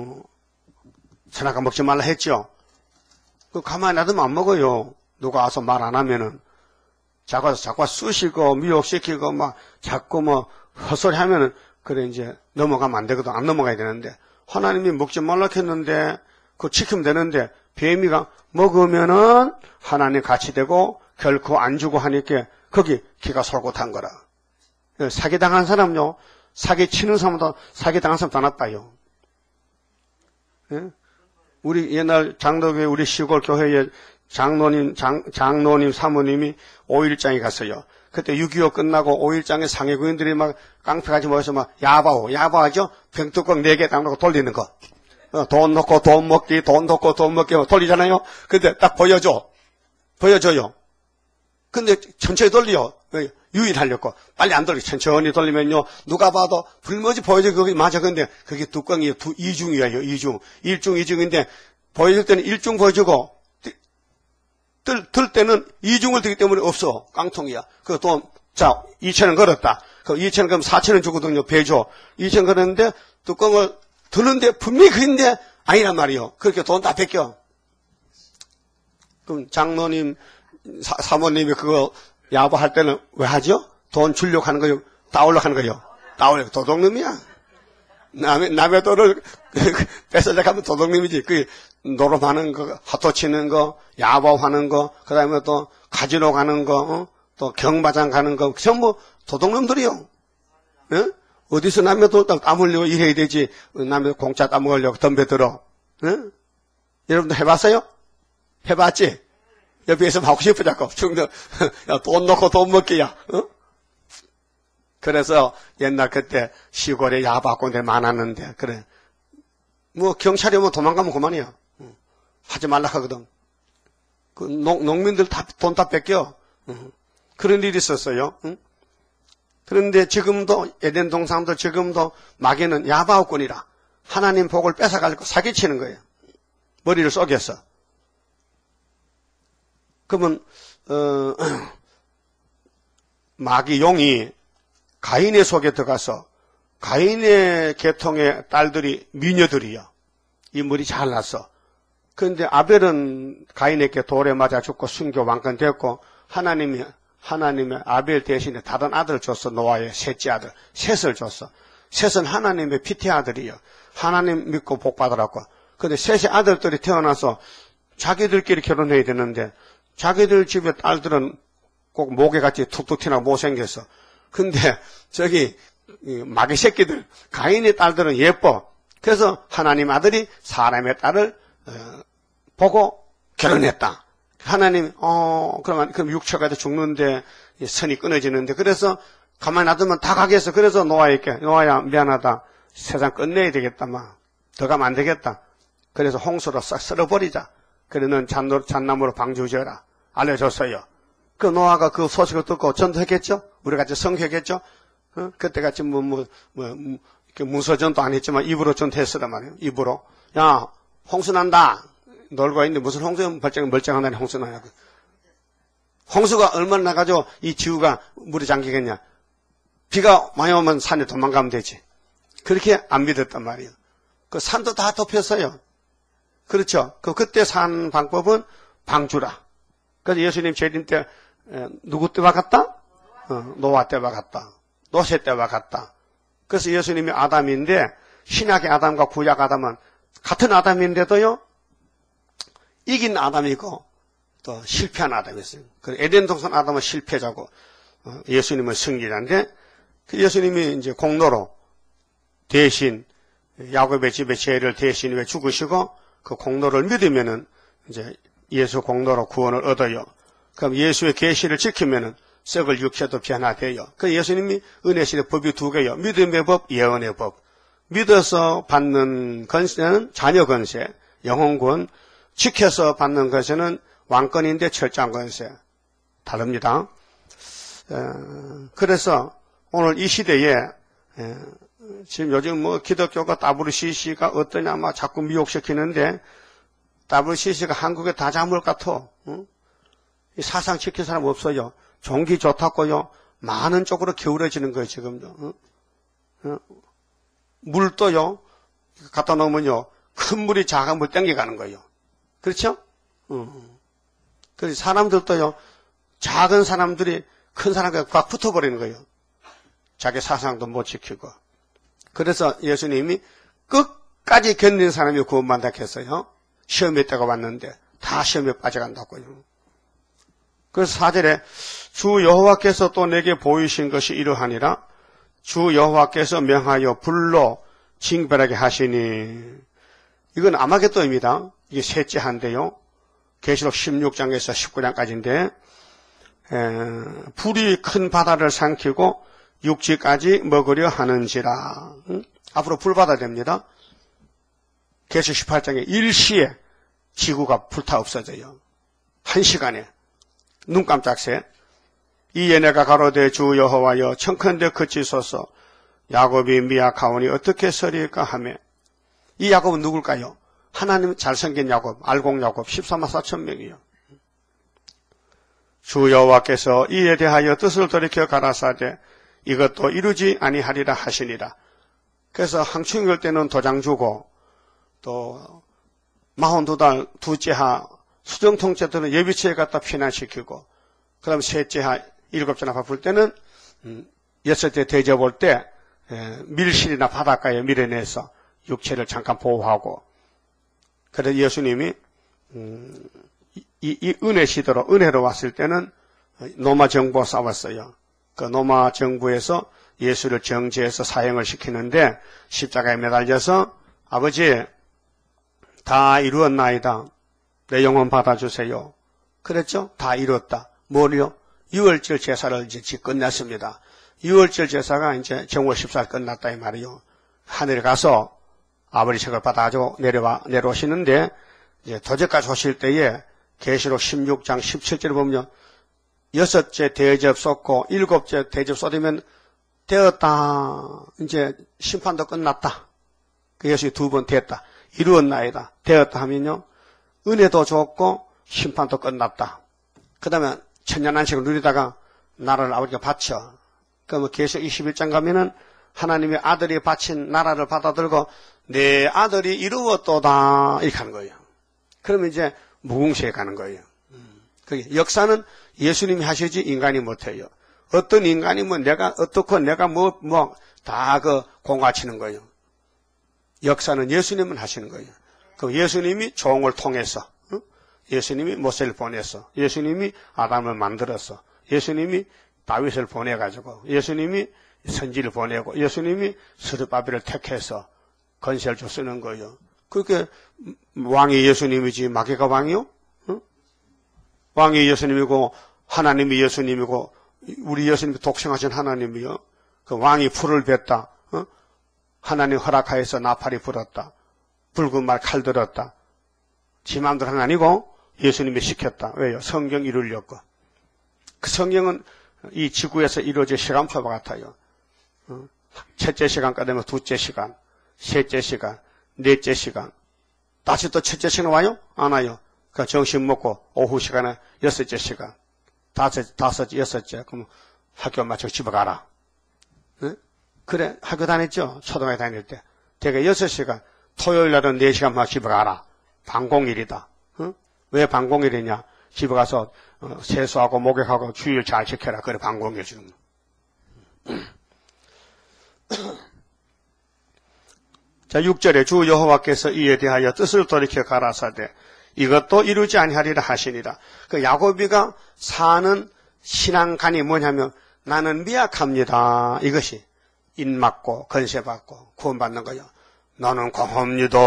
선악과 먹지 말라 했죠. 그 가만히 놔두면 안 먹어요. 누가 와서 말 안 하면은 자꾸 쑤시고 미혹시키고 막 자꾸 뭐 헛소리 하면은 그래 이제 넘어가면 안 되거든. 안 넘어가야 되는데 하나님이 먹지 말라 했는데 그거 지키면 되는데 뱀이가 먹으면은 하나님 같이 되고 결코 안 주고 하니까 거기 기가 솔깃한 거라. 사기당한 사람요, 사기치는 사람보다 사기당한 사람 더 나빠요. 예? 우리 옛날 장로교회 우리 시골 교회에 장로님 사모님이 5일장에 갔어요. 그때 6.25 끝나고 5일장에 상해구인들이 막 깡패같이 모여서 막 야바하죠? 병뚜껑 4개 딱 놓고 돌리는 거. 돈 넣고 돈 먹기, 돈 넣고 돈 먹기 돌리잖아요. 근데 딱 보여줘요. 근데 천천히 돌려. 유일하려고. 빨리 안 돌려. 천천히 돌리면요. 누가 봐도 불모지 보여줘. 거기 맞아. 근데 그게 뚜껑이 이중이에요. 이중. 1중, 2중인데 보여줄 때는 1중 보여주고 들 때는 2중을 들기 때문에 없어. 깡통이야. 그 돈, 자, 2,000원 걸었다. 그 2,000원 그럼 4,000원 주거든요. 배줘. 2,000원 걸었는데 뚜껑을 드는데 분명히 그인데 아니란 말이요. 그렇게 돈 다 뺏겨. 그럼 장로님, 사모님이 그거 야부할 때는 왜 하죠? 돈 주려고 하는 거요? 따오려고 하는 거요? 따오려고. 도둑놈이야. 남의 돈을 뺏으려고 하면 도둑놈이지. 그 노름하는 거, 하토 치는 거, 야부하는 거, 그 다음에 또 가지러 가는 거, 또 경마장 가는 거, 전부 도둑놈들이요. 예? 어디서 남의 돈 따먹으려고 일해야 되지. 남의 공짜 따먹으려고 덤벼들어. 예? 여러분도 해봤어요? 해봤지? 옆에서 하고 싶어 자꾸. 야, 돈 넣고 돈 먹기야. 어? 그래서 옛날 그때 시골에 야박꾼들 많았는데 그래. 뭐 경찰이 오면 도망가면 그만이야. 하지 말라 하거든. 그 농민들 돈 다 뺏겨. 그런 일이 있었어요. 그런데 지금도 에덴 동산도 지금도 마귀는 야바오꾼이라 하나님 복을 뺏어가지고 사기치는 거예요. 머리를 쏘겠어. 그러면 마귀 용이 가인의 속에 들어가서 가인의 계통의 딸들이 미녀들이요. 이 머리 잘났어. 그런데 아벨은 가인에게 돌에 맞아 죽고 순교 왕권되었고 하나님이 아벨 대신에 다른 아들을 줬어. 노아의 셋째 아들 셋을 줬어. 셋은 하나님의 피태 아들이요. 하나님 믿고 복 받으라고. 근데 셋의 아들들이 태어나서 자기들끼리 결혼해야 되는데 자기들 집의 딸들은 꼭 모개같이 툭툭 튀나 못생겼어. 근데 저기 마귀 새끼들 가인의 딸들은 예뻐. 그래서 하나님 아들이 사람의 딸을 보고 결혼했다. 하나님 그럼 육체가 죽는데 선이 끊어지는데 그래서 가만히 놔두면 다 가겠어. 그래서 노아에게 노아야 미안하다. 세상 끝내야 되겠다. 더 가면 안 되겠다. 그래서 홍수로 싹 썰어버리자. 그래 넌 잣나무로 방주 지어라. 알려줬어요. 그 노아가 그 소식을 듣고 전도했겠죠? 우리 같이 성회했겠죠? 그때같이 이렇게 문서전도 안 했지만 입으로 전도했으란 말이에요. 입으로. 야, 홍수 난다. 놀고 있는데 무슨 홍수 멀쩡한 홍수 나냐고. 홍수가 얼마나 나가지고 이 지구가 물에 잠기겠냐. 비가 많이 오면 산에 도망가면 되지. 그렇게 안 믿었단 말이에요. 그 산도 다 덮였어요. 그렇죠. 그때 산 방법은 방주라. 그래서 예수님 재림 때 누구 때와 같다? 노아 때와 같다. 노세 때와 같다. 그래서 예수님이 아담인데 신약의 아담과 구약 아담은 같은 아담인데도요. 이긴 아담이고 또 실패한 아담이 있어요. 에덴 동산 아담은 실패자고 예수님은 승리자인데 그 예수님이 이제 공로로 대신 야곱의 집의 죄를 대신 왜 죽으시고 그 공로를 믿으면은 이제 예수 공로로 구원을 얻어요. 그럼 예수의 계시를 지키면은 썩을 육체도 변화돼요. 그 예수님이 은혜실의 법이 두 개요. 믿음의 법, 예언의 법. 믿어서 받는 권세는 자녀 권세, 영혼권. 지켜서 받는 권세는 왕권인데 철저한 권세. 다릅니다. 그래서 오늘 이 시대에 지금 요즘 기독교가 WCC가 어떠냐 자꾸 미혹시키는데 WCC가 한국에 다 잡을 것 같아. 이 사상 지킬 사람 없어요. 종기 좋다고요. 많은 쪽으로 기울어지는 거예요, 지금요. 물도요, 갖다 놓으면요, 큰 물이 작은 물 땡겨가는 거예요. 그렇죠? 그래서 사람들도요, 작은 사람들이 큰 사람과 꽉 붙어버리는 거예요. 자기 사상도 못 지키고. 그래서 예수님이 끝까지 견딘 사람이 구원받는다 했어요. 시험에 때가 왔는데 다 시험에 빠져간다고요. 그래서 4절에 주 여호와께서 또 내게 보이신 것이 이러하니라. 주 여호와께서 명하여 불로 징벌하게 하시니. 이건 아마겟돈입니다. 이게 셋째 한데요. 계시록 16장에서 19장까지인데 불이 큰 바다를 삼키고 육지까지 먹으려 하는지라. 앞으로 불바다 됩니다. 계시록 18장에 일시에 지구가 불타 없어져요. 1시간에. 눈 깜짝 새. 이에 내가 가로되 주 여호와여 청컨대 그치소서. 야곱이 미약하오니 어떻게 서리일까 하며. 이 야곱은 누굴까요? 하나님 잘생긴 야곱, 알곡 야곱 14만 4천 명이요. 주 여호와께서 이에 대하여 뜻을 돌이켜 가라사대 이것도 이루지 아니하리라 하시니라. 그래서 항충일 때는 도장 주고 또 42달 둘째하 수정통째 때는 예비치에 갖다 피난시키고 그다음 셋째하 7째나 바쁠 때는 여섯째 대접할 때 밀실이나 바닷가에 밀어내서 육체를 잠깐 보호하고 그래서 예수님이 이 은혜 시대로 은혜로 왔을 때는 로마 정부와 싸웠어요. 그 로마 정부에서 예수를 정죄해서 사형을 시키는데 십자가에 매달려서 아버지 다 이루었나이다. 내 영혼 받아주세요. 그랬죠? 다 이뤘다. 뭐요? 6월절 제사를 이제 끝냈습니다. 6월절 제사가 이제 정월 14일 끝났다 이 말이요. 하늘에 가서 아버지 책을 받아줘 내려오시는데 이제 도적까지 오실 때에 계시록 16장 17절을 보면 여섯째 대접 쏟고 일곱째 대접 쏟으면 되었다. 이제 심판도 끝났다. 그 예수님 두 번 됐다. 이루었나이다. 되었다 하면요. 은혜도 줬고 심판도 끝났다. 그 다음에 천년안식을 누리다가 나라를 아버지가 바쳐. 그러면 계시록 21장 가면은 하나님의 아들이 바친 나라를 받아들고 내 아들이 이루었도다 이렇게 하는 거예요. 그러면 이제 무궁시에 가는 거예요. 그게 역사는 예수님이 하시지 인간이 못해요. 어떤 인간이 뭐 내가 어떻고 내가 다 공가치는 거예요. 역사는 예수님은 하시는 거예요. 그 예수님이 종을 통해서, 예수님이 모세를 보내서, 예수님이 아담을 만들어서, 예수님이 다윗을 보내가지고, 예수님이 선지를 보내고, 예수님이 스룹바벨을 택해서 건세를 줘 쓰는 거예요. 그렇게 왕이 예수님이지 마귀가 왕이요? 왕이 예수님이고 하나님이 예수님이고 우리 예수님이 독생하신 하나님이요. 그 왕이 풀을 뱉다. 하나님 허락하여서 나팔이 불었다. 붉은 말 칼 들었다. 지 마음대로 한 게 아니고 예수님이 시켰다. 왜요? 성경 이루려고. 그 성경은 이 지구에서 이루어질 시간표와 같아요. 첫째 시간 끝나면 둘째 시간, 셋째 시간, 넷째 시간. 다시 또 첫째 시간 와요? 안 와요. 그 점심 먹고 오후 시간에 여섯째 시간, 다섯째, 여섯째. 그럼 학교 마치고 집에 가라. 그래, 학교 다녔죠? 초등학교 다닐 때. 대개 6시간, 토요일 날은 4시간만 집에 가라. 반공일이다. 왜 반공일이냐? 집에 가서 세수하고 목욕하고 주일 잘 지켜라. 그래, 반공일 지금. 자, 6절에 주 여호와께서 이에 대하여 뜻을 돌이켜 가라사대 이것도 이루지 아니하리라 하시니라. 그 야곱이가 사는 신앙관이 뭐냐면 나는 미약합니다. 이것이 인맞고 건세받고 구원받는 거예요. 너는 강합니다.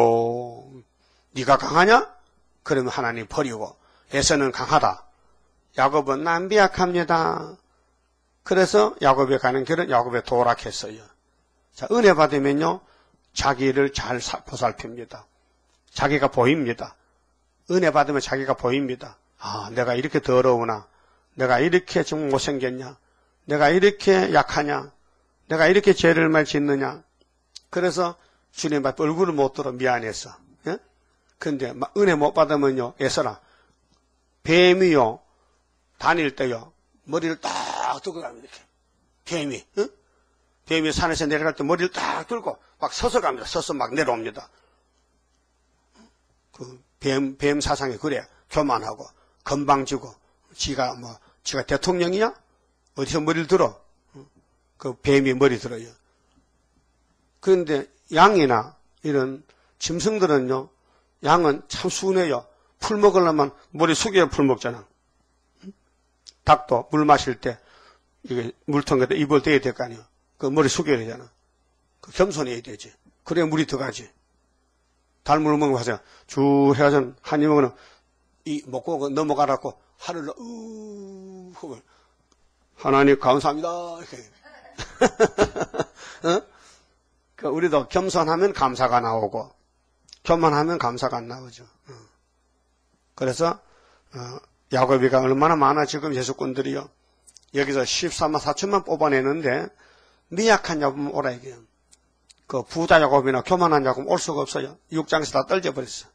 네가 강하냐? 그러면 하나님 버리고 에서는 강하다. 야곱은 난 미약합니다. 그래서 야곱이 가는 길은 야곱의 도락했어요. 자, 은혜 받으면요 자기를 잘 보살핍니다. 자기가 보입니다. 은혜 받으면 자기가 보입니다. 아, 내가 이렇게 더러우나, 내가 이렇게 좀 못생겼냐, 내가 이렇게 약하냐, 내가 이렇게 죄를 많이 짓느냐. 그래서 주님 앞에 얼굴을 못 들어 미안해서. 예? 근데 은혜 못 받으면요, 애써라. 뱀이요, 다닐 때요, 머리를 딱 들고 갑니다. 이렇게. 뱀이. 예? 뱀이 산에서 내려갈 때 머리를 딱 들고 막 서서 갑니다. 서서 막 내려옵니다. 그 뱀 사상이 그래. 교만하고 건방지고 지가 대통령이야? 어디서 머리를 들어? 그 뱀이 머리 들어요. 그런데 양이나 이런 짐승들은요, 양은 참 순해요. 풀 먹으려면 머리 숙여야 풀 먹잖아. 닭도 물 마실 때 이게 물통에다 입을 대야 될 거 아니야. 그 머리 숙여야 되잖아. 그 겸손해야 되지. 그래야 물이 들어가지. 달물을 먹으면 하세요. 쭉 해가지고 한 입 먹으면 이 먹고 넘어가라고 하늘로 훅을 하나님 감사합니다. 이렇게. 그 우리도 겸손하면 감사가 나오고 교만하면 감사가 안 나오죠. 그래서 야곱이가 얼마나 많아 지금 예수꾼들이요. 여기서 14만 4천만 뽑아내는데 미약한 야곱은 오라 이게요. 그 부자 야곱이나 교만한 야곱은 올 수가 없어요. 6장에서 다 떨져버렸어.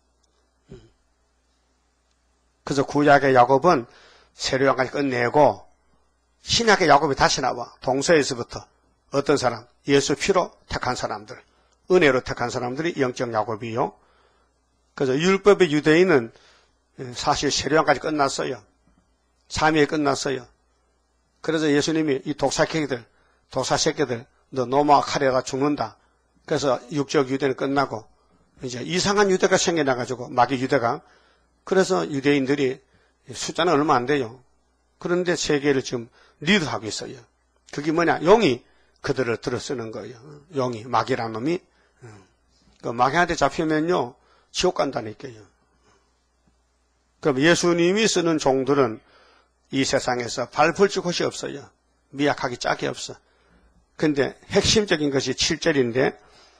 그래서 구약의 야곱은 세례요한까지 끝내고 신약의 야곱이 다시 나와. 동서에서부터 어떤 사람? 예수 피로 택한 사람들, 은혜로 택한 사람들이 영적 야곱이요. 그래서 율법의 유대인은 사실 세례요한까지 끝났어요. 3위에 끝났어요. 그래서 예수님이 이 독사새끼들 너 노마와 칼에다 죽는다. 그래서 육적 유대는 끝나고 이제 이상한 유대가 생겨나가지고 마귀 유대가. 그래서 유대인들이 숫자는 얼마 안 돼요. 그런데 세계를 지금 리드하고 있어요. 그게 뭐냐? 용이 그들을 들어쓰는 거예요. 용이, 마귀라는 놈이. 그 마귀한테 잡히면요 지옥 간다니까요. 그럼 예수님이 쓰는 종들은 이 세상에서 밟을 곳이 없어요. 미약하기 짝이 없어. 근데 핵심적인 것이 7절인데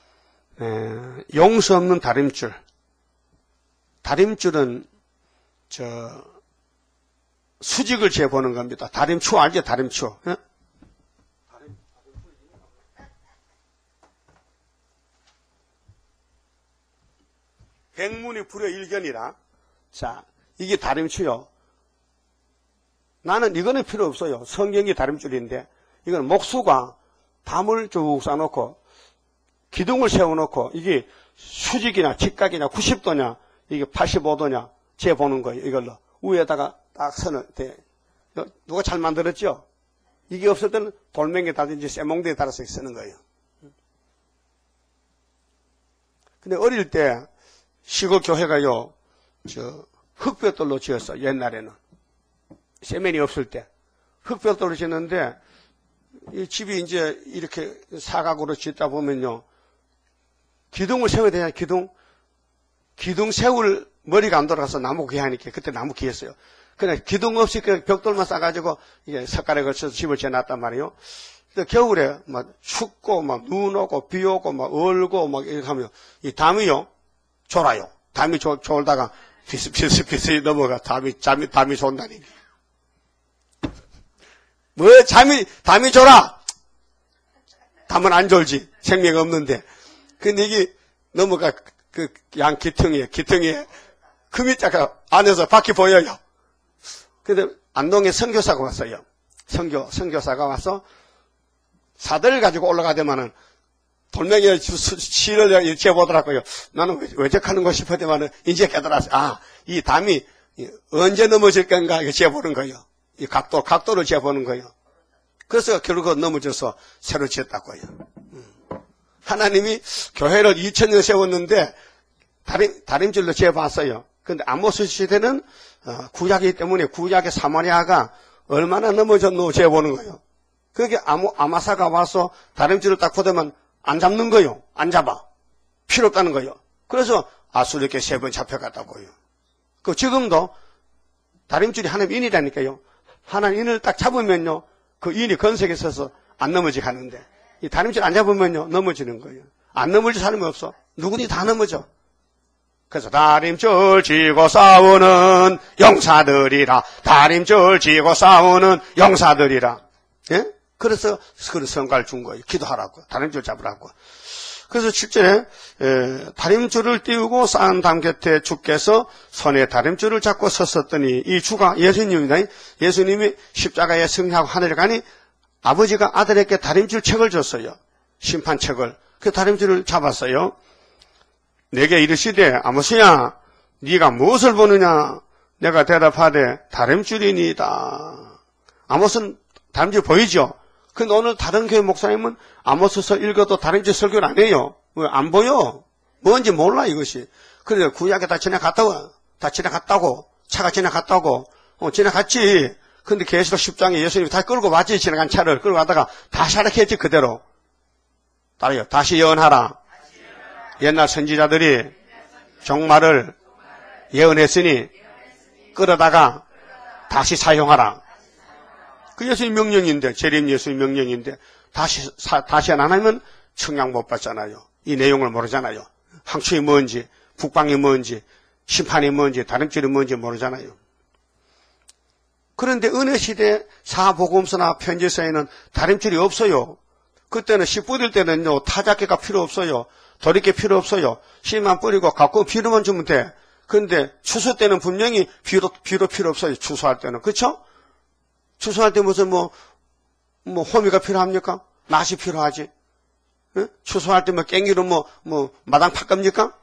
용서 없는 다림줄. 다림줄은 수직을 재보는 겁니다. 다림추 알죠? 다림추. 예? 백문이 불여일견이라. 자, 이게 다림추요. 나는 이거는 필요 없어요. 성경이 다림줄인데 이건 목수가 담을 쭉 쌓아놓고 기둥을 세워놓고 이게 수직이나 직각이나 90도냐 이게 85도냐 재보는 거예요. 이걸로 위에다가 딱 선을 대. 누가 잘 만들었죠? 이게 없을 때는 돌멩이다든지 쇠몽대에 따라서 쓰는 거예요. 근데 어릴 때 시골 교회가요, 흙벽돌로 지었어. 옛날에는 세면이 없을 때 흙벽돌로 지었는데 이 집이 이제 이렇게 사각으로 짓다 보면요, 기둥을 세워야 되냐, 기둥 세울 머리가 안 돌아가서 나무 귀하니까 그때 나무 귀했어요. 그냥 기둥 없이 그 벽돌만 싸가지고 이게 석가래 걸쳐서 집을 지어놨단 말이에요. 근데 겨울에 막 춥고 막 눈 오고 비 오고 막 얼고 막 이렇게 하면 이 담이요 졸아요. 담이 졸다가 비스비스 넘어가. 담이 존다니. 뭐 담이 졸아. 담은 안 졸지. 생명 없는데. 근데 이게 넘어가 그 양 기퉁이에 금이 자가 안에서 밖이 보여요. 근데 안동에 선교사가 왔어요. 선교사가 와서 사대를 가지고 올라가더만은 돌멩이를 실을 이렇게 보더라고요. 나는 왜 저하는 거 싶었더만은 이제 깨달았어요. 이 담이 언제 넘어질 건가 이거 재보는 거예요. 이 각도를 재보는 거예요. 그래서 결국 넘어져서 새로 지었다고요. 하나님이 교회를 2000년 세웠는데 다림질로 재봤어요. 근데 아모스 시대는 구약이기 때문에 구약의 사마리아가 얼마나 넘어졌노 재보는 거예요. 그게 아마사가 와서 다림질을 딱 보더만 안 잡는 거예요. 안 잡아. 필요 없다는 거예요. 그래서 아수르에게 3번 잡혀갔다고요. 그 지금도 다림질이 하나님 인이라니까요. 하나님 인을 딱 잡으면요, 그 인이 건색에 서서 안 넘어지게 하는데, 이 다림질 안 잡으면요, 넘어지는 거예요. 안 넘어질 사람이 없어. 누구니 다 넘어져. 그래서 다림줄 지고 싸우는 용사들이라. 다림줄 지고 싸우는 용사들이라. 예? 그래서 그 성과를 준 거예요. 기도하라고. 다림줄 잡으라고. 그래서 7절에 다림줄을 띄우고 쌓은 담 곁에 주께서 손에 다림줄을 잡고 섰었더니 이 주가 예수님입니다. 예수님이 십자가에 승리하고 하늘에 가니 아버지가 아들에게 다림줄 책을 줬어요. 심판책을. 그 다림줄을 잡았어요. 내게 이르시되 아모스야 네가 무엇을 보느냐. 내가 대답하되 다림줄이니이다. 아모스는 다림줄 보이죠? 근데 오늘 다른 교회 목사님은 아모스서 읽어도 다림줄 설교를 안 해요. 왜 안 보여? 뭔지 몰라 이것이. 그래 구약에 다 지나갔다고. 차가 지나갔다고. 지나갔지. 근데 계시록 10장에 예수님이 다시 끌고 왔지. 지나간 차를 끌고 가다가 다시 하락해 했지 그대로. 따라요. 다시 예언하라. 옛날 선지자들이 종말을 예언했으니 끌어다가 다시 사용하라. 그 예수님 명령인데, 재림 예수님 명령인데, 다시 안 하면 청약 못 받잖아요. 이 내용을 모르잖아요. 황초이 뭔지, 북방이 뭔지, 심판이 뭔지, 다림줄이 뭔지 모르잖아요. 그런데 은혜 시대 사복음서나 편지서에는 다림줄이 없어요. 그때는 씨 뿌릴 때는요, 타작기가 필요 없어요. 도리깨 필요 없어요. 씨만 뿌리고 가끔 비료만 주면 돼. 그런데 추수 때는 분명히 비료 필요 없어요. 추수할 때는. 그렇죠? 추수할 때 무슨 호미가 필요합니까? 낫이 필요하지. 응? 추수할 때 깽기로 마당 팍 겁니까?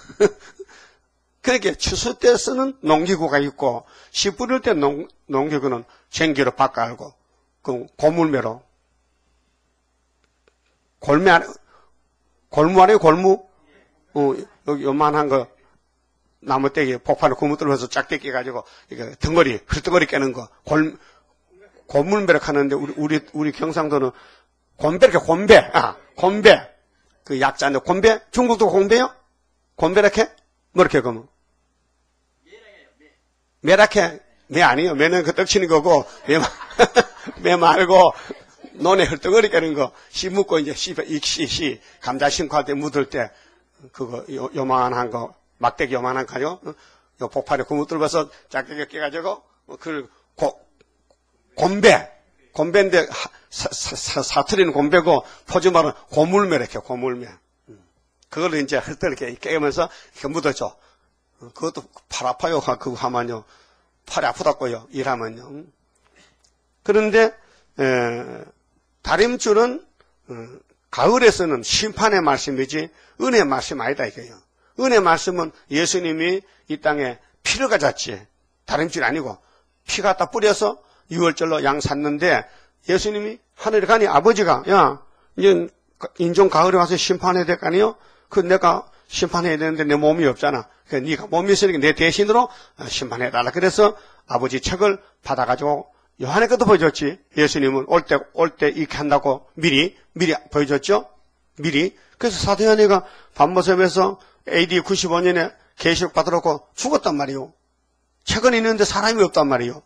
그렇게 추수 때 쓰는 농기구가 있고, 씨 뿌릴 때 농기구는 쟁기로 바꿔알고, 그 고물매로. 골무 아래요, 골무? 여기 요만한 거, 나무떼기 폭판에 고무 뚫어서 짝대 끼가지고, 이거 흙덩어리 깨는 거, 고물매력 하는데, 우리 경상도는 곤배. 그 약자인데, 곤배? 중국도 곤배요? 곤배라케? 뭐렇게 그러면? 매라케? 매 아니에요. 매는 그 떡치는 거고, 매 말고, 논에 흙덩어리 깨는 거, 씨 묻고 이제 씨, 감자 심고할 때 묻을 때, 그거, 요만한 거, 막대기 요만한 거요? 요 폭발에 고무 뚫어서 작게 깨가지고, 곤배인데, 사투리는 곤배고, 포즈말은 고물매래요, 고물매. 그걸 이제 흙덩어리 깨면서 이렇게 묻어줘. 그것도 팔 아파요, 그거 하면요. 팔이 아프다고요, 일하면요. 그런데, 다림줄은 가을에 쓰는 심판의 말씀이지 은혜의 말씀 아니다 이거예요. 은혜 말씀은 예수님이 이 땅에 피를 가졌지. 다림줄이 아니고 피 갖다 뿌려서 6월절로 양 샀는데 예수님이 하늘에 가니 아버지가 야 이제 인종 가을에 와서 심판해야 될 거 아니요? 그 내가 심판해야 되는데 내 몸이 없잖아. 그러니까 네가 몸이 있으니까 내 대신으로 심판해달라. 그래서 아버지 책을 받아가지고 요한의 것도 보여줬지. 예수님은 올 때 이렇게 한다고 미리 보여줬죠. 미리. 그래서 사도 요한이가 반모섬에서 AD 95년에 계시록 받으라고 죽었단 말이요. 책은 있는데 사람이 없단 말이요.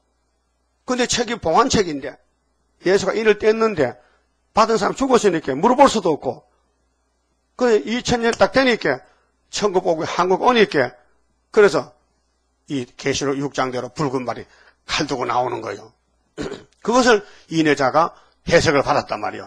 근데 책이 봉환책인데 예수가 인을 뗐는데 받은 사람 죽었으니까 물어볼 수도 없고 그래 2000년 딱 되니까 천국 오고 한국 오니까 그래서 이 계시록 6장대로 붉은 말이 칼 두고 나오는 거예요. 그것을 인회자가 해석을 받았단 말이에요.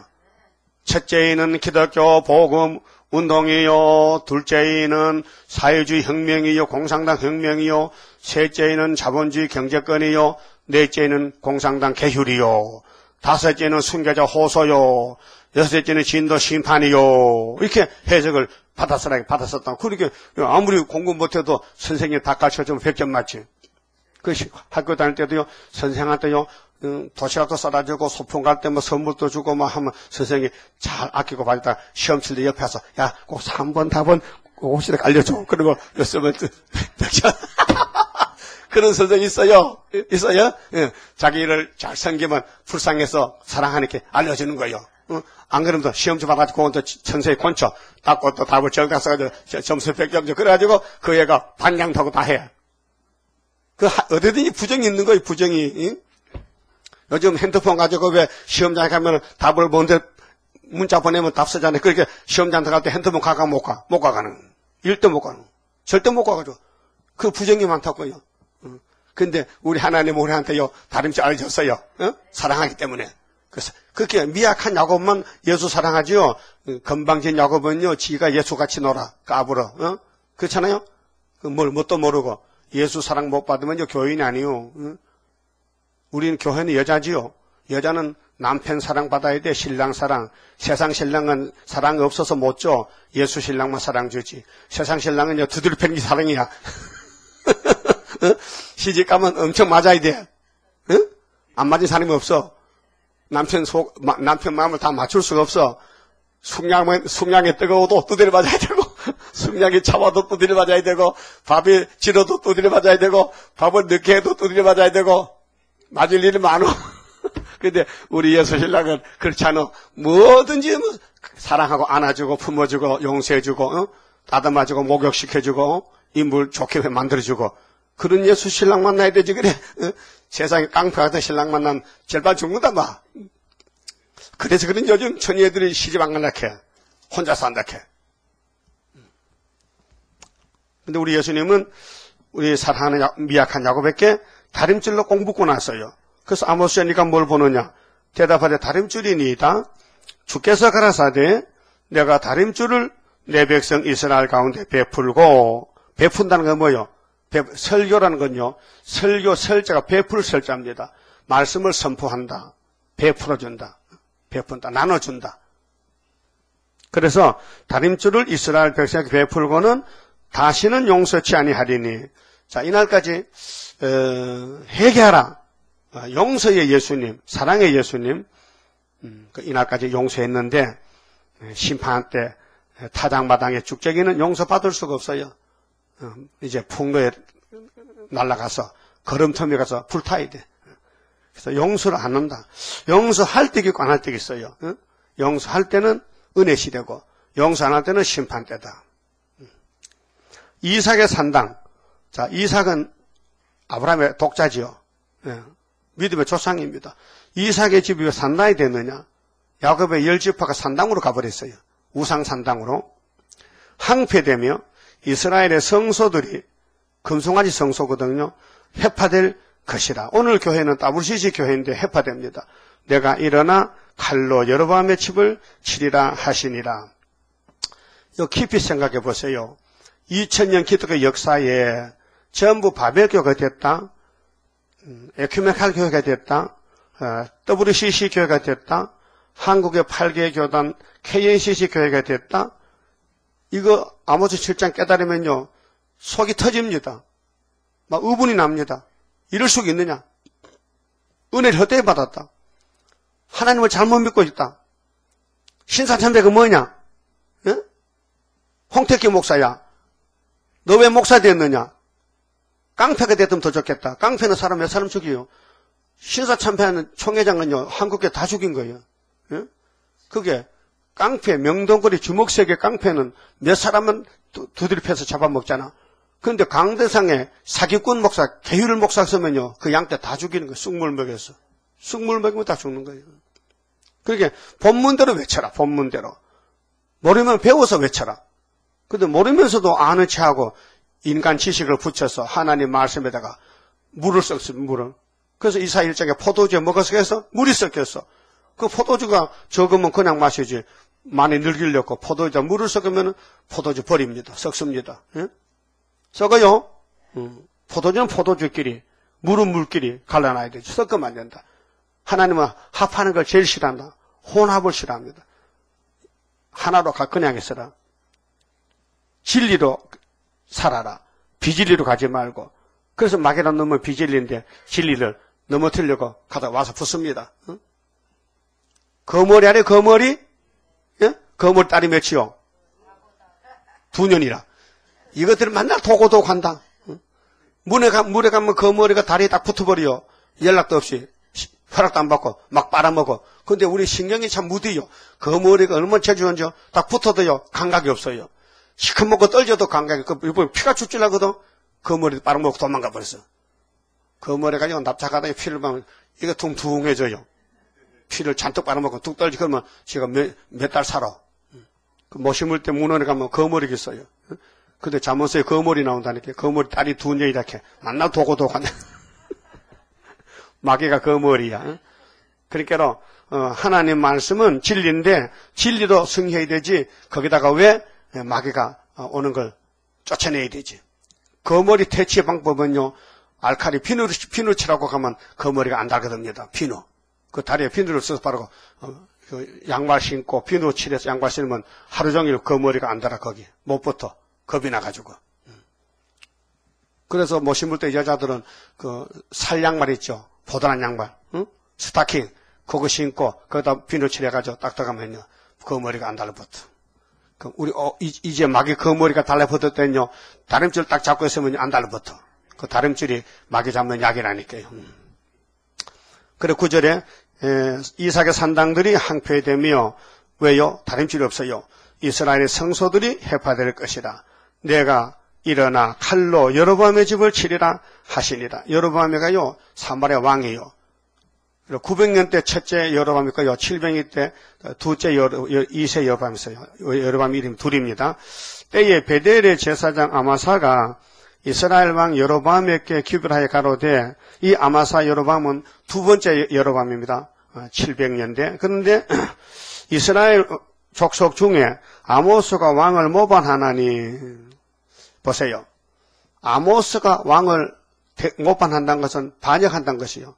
첫째는 기독교 복음 운동이요, 둘째는 사회주의 혁명이요, 공산당 혁명이요, 셋째는 자본주의 경제권이요, 넷째는 공산당 개hyul이요, 다섯째는 순교자 호소요, 여섯째는 진도 심판이요. 이렇게 해석을 받았었다. 그렇게 아무리 공부 못해도 선생님 다 가르쳐주면 100점 맞지. 그 학교 다닐 때도요, 선생한테요, 도시락도 싸다주고 소풍 갈 때 뭐 선물도 주고 막 하면 선생님이 잘 아끼고 받았다 시험 칠 때 옆에 와서 야, 꼭 3번 답은 옵시다 알려줘. 그리고 쓰면 100점. 그런 선생이 있어요. 있어요? 예. 자기 일을 잘 섬기면 불쌍해서 사랑하니까 알려주는 거예요. 안 그러면 시험 좀 봐가지고 또 천세에 권쳐 닦고 또 답을 정답 써가지고 점수 100점 줘. 그래가지고 그 애가 반장타고 다 해. 그 어디든지 부정이 있는 거예요. 부정이. 응? 요즘 핸드폰 가지고 왜 시험장에 가면 답을 먼저 문자 보내면 답 쓰잖아요. 그렇게 시험장 들어갈 때 핸드폰 가가 못 가가는. 1등 못 가는. 절대 못 가가지고. 그 부정이 많다고요. 근데 우리 하나님 우리한테요, 다림질 알려줬어요. 사랑하기 때문에. 그래서 그렇게 미약한 야곱만 예수 사랑하지요. 건방진 야곱은요, 지가 예수같이 놀아. 까불어. 그렇잖아요? 뭣도 모르고. 예수 사랑 못 받으면요, 교인이 아니요. 우리는 교회는 여자지요. 여자는 남편 사랑 받아야 돼. 신랑 사랑. 세상 신랑은 사랑이 없어서 못 줘. 예수 신랑만 사랑 주지. 세상 신랑은요, 두드려 패는 게 사랑이야. 시집 가면 엄청 맞아야 돼. 응? 안 맞은 사람이 없어. 남편 마음을 다 맞출 수가 없어. 숙량이 뜨거워도 두드려 맞아야 되고, 숙량이 차와도 두드려 맞아야 되고, 밥이 질어도 두드려 맞아야 되고, 밥을 늦게 해도 두드려 맞아야 되고, 맞을 일이 많어. 근데 우리 예수 신랑은 그렇지 않아. 뭐든지 사랑하고 안아주고, 품어주고, 용서해주고, 다듬어주고, 목욕시켜주고, 인물 좋게 만들어주고, 그런 예수 신랑 만나야 되지, 그래. 세상에 깡패 같은 신랑 만나면 절반 죽는다, 막. 그래서 그런 요즘 처녀들이 시집 안 간다 해. 혼자 산다 해. 근데 우리 예수님은 우리 사랑하는 미약한 야곱에게 다림줄로 꼭 묶고 났어요. 그래서 아모스니까 뭘 보느냐. 대답하되 다림줄이니이다. 주께서 가라사대 내가 다림줄을 내 백성 이스라엘 가운데 베풀고, 베푼다는 건 뭐예요? 설교라는 건요, 설자가 베풀 설자입니다. 말씀을 선포한다. 베풀어준다. 베푼다. 나눠준다. 그래서 다림줄을 이스라엘 백성에게 베풀고는 다시는 용서치 아니하리니. 자, 이날까지 회개하라. 용서의 예수님, 사랑의 예수님, 이날까지 용서했는데 심판 때 타작마당에 죽재기는 용서받을 수가 없어요. 이제 풍로에 날아가서 걸음터미에 가서 불타야 돼. 그래서 용서를 안 한다. 용서할 때가 있고 안 할 때가 있어요. 용서할 때는 은혜 시대고 용서 안 할 때는 심판 때다. 이삭의 산당. 자, 이삭은 아브라함의 독자지요. 믿음의 조상입니다. 이삭의 집이 왜 산당이 됐느냐? 야곱의 10지파가 산당으로 가버렸어요. 우상 산당으로. 항폐되며 이스라엘의 성소들이 금송아지 성소거든요. 회파될 것이라. 오늘 교회는 WCC 교회인데 회파됩니다. 내가 일어나 칼로 여로보암의 집을 치리라 하시니라. 이거 깊이 생각해 보세요. 2000년 기독교 역사에 전부 바벨교가 됐다. 에큐메칼 교회가 됐다. WCC 교회가 됐다. 한국의 8개 교단 KNCC 교회가 됐다. 이거 아모스 7장 깨달으면요, 속이 터집니다. 막 의분이 납니다. 이럴 수가 있느냐? 은혜를 헛되이 받았다. 하나님을 잘못 믿고 있다. 신사참배가 뭐냐? 예? 홍택기 목사야. 너 왜 목사 됐느냐? 깡패가 됐으면 더 좋겠다. 깡패는 사람 몇 사람 죽이요. 신사참배하는 총회장은요, 한국에 다 죽인 거예요. 예? 그게 깡패, 명동거리 주먹세계 깡패는 몇 사람은 두드려 패서 잡아먹잖아. 그런데 강대상에 사기꾼 목사, 개율 목사 쓰면요, 그 양떼 다 죽이는 거예요. 쑥물 먹여서. 쑥물 먹이면 다 죽는 거예요. 그러니까 본문대로 외쳐라, 본문대로. 모르면 배워서 외쳐라. 근데 모르면서도 아는 체하고 인간 지식을 붙여서 하나님 말씀에다가 물을 섞습니다, 물을. 그래서 이사 1장에 포도주에 뭐가 섞여서? 물이 섞였어. 그 포도주가 적으면 그냥 마시지. 많이 늘기려고 포도주에 물을 섞으면 포도주 버립니다. 섞습니다. 예? 썩어요. 포도주는 포도주끼리, 물은 물끼리 갈라놔야 되죠. 섞으면 안 된다. 하나님은 합하는 걸 제일 싫어한다. 혼합을 싫어합니다. 하나로 그냥 있어라. 진리로 살아라. 비진리로 가지 말고. 그래서 마귀란 놈은 비진리인데 진리를 넘어뜨리려고 가다 와서 붙습니다. 응? 거머리 아래 거머리? 예? 거머리 딸이 몇이요? 2년이라. 이것들을 맨날 도고도고 한다. 응? 물에 가면 거머리가 다리에 딱 붙어버려. 연락도 없이. 허락도 안 받고 막 빨아먹어. 근데 우리 신경이 참 무디요. 거머리가 얼마나 재주는지 딱 붙어도요. 감각이 없어요. 시커멓고 떨져도 감각이, 피가 출질나거든. 거머리 빨아먹고 도망가 버렸어. 거머리가 납작하다 피를 보면 이거 퉁퉁해져요. 피를 잔뜩 빨아먹고 뚝 떨지. 그러면 제가 몇 달 살아. 못 심을 때 문헌에 가면 거머리 있어요. 근데 잠옷에 거머리 나온다니까. 거머리 딸이 2년 이렇게 만나 도고도고 하네. 마귀가 거머리야. 그러니까 하나님 말씀은 진리인데 진리로 승해야 되지. 거기다가 왜 마귀가 오는 걸 쫓아내야 되지. 거머리 퇴치의 방법은요. 알칼리 비누 칠하고 가면 거머리가 안 달거든요. 비누. 그 다리에 비누를 써서 바르고 그 양말 신고 비누 칠해서 양말 신으면 하루 종일 거머리가 안 달아 거기. 못 붙어. 겁이 나가지고. 그래서 못 신을 때 여자들은 그 살 양말 있죠. 보드란 양말. 응? 스타킹. 그거 신고 거기다 비누 칠해가지고 딱 들어가면요. 거머리가 안 달라붙어. 우리 이제 마귀 거머리가 달라붙었더니요. 다림줄 딱 잡고 있으면 안 달라붙어. 그 다림줄이 마귀 잡는 약이라니까요. 그래 9절에 이삭의 산당들이 항폐되며 왜요? 다림줄이 없어요. 이스라엘의 성소들이 해파될 것이다. 내가 일어나 칼로 여로보암의 집을 치리라 하시니라. 여로보암이가요 사마리아 왕이에요. 900년 때 첫째 여로보암이고요. 700년 때 둘째 2세 여로보암이 있어요. 여로보암 이름이 둘입니다. 때에 베델의 제사장 아마사가 이스라엘 왕 여로보암에게 기별하여 가로되 이 아마사 여로보암은 두 번째 여로보암입니다. 700년대. 그런데 이스라엘 족속 중에 아모스가 왕을 모반하나니 보세요. 아모스가 왕을 모반한다는 것은 반역한다는 것이요.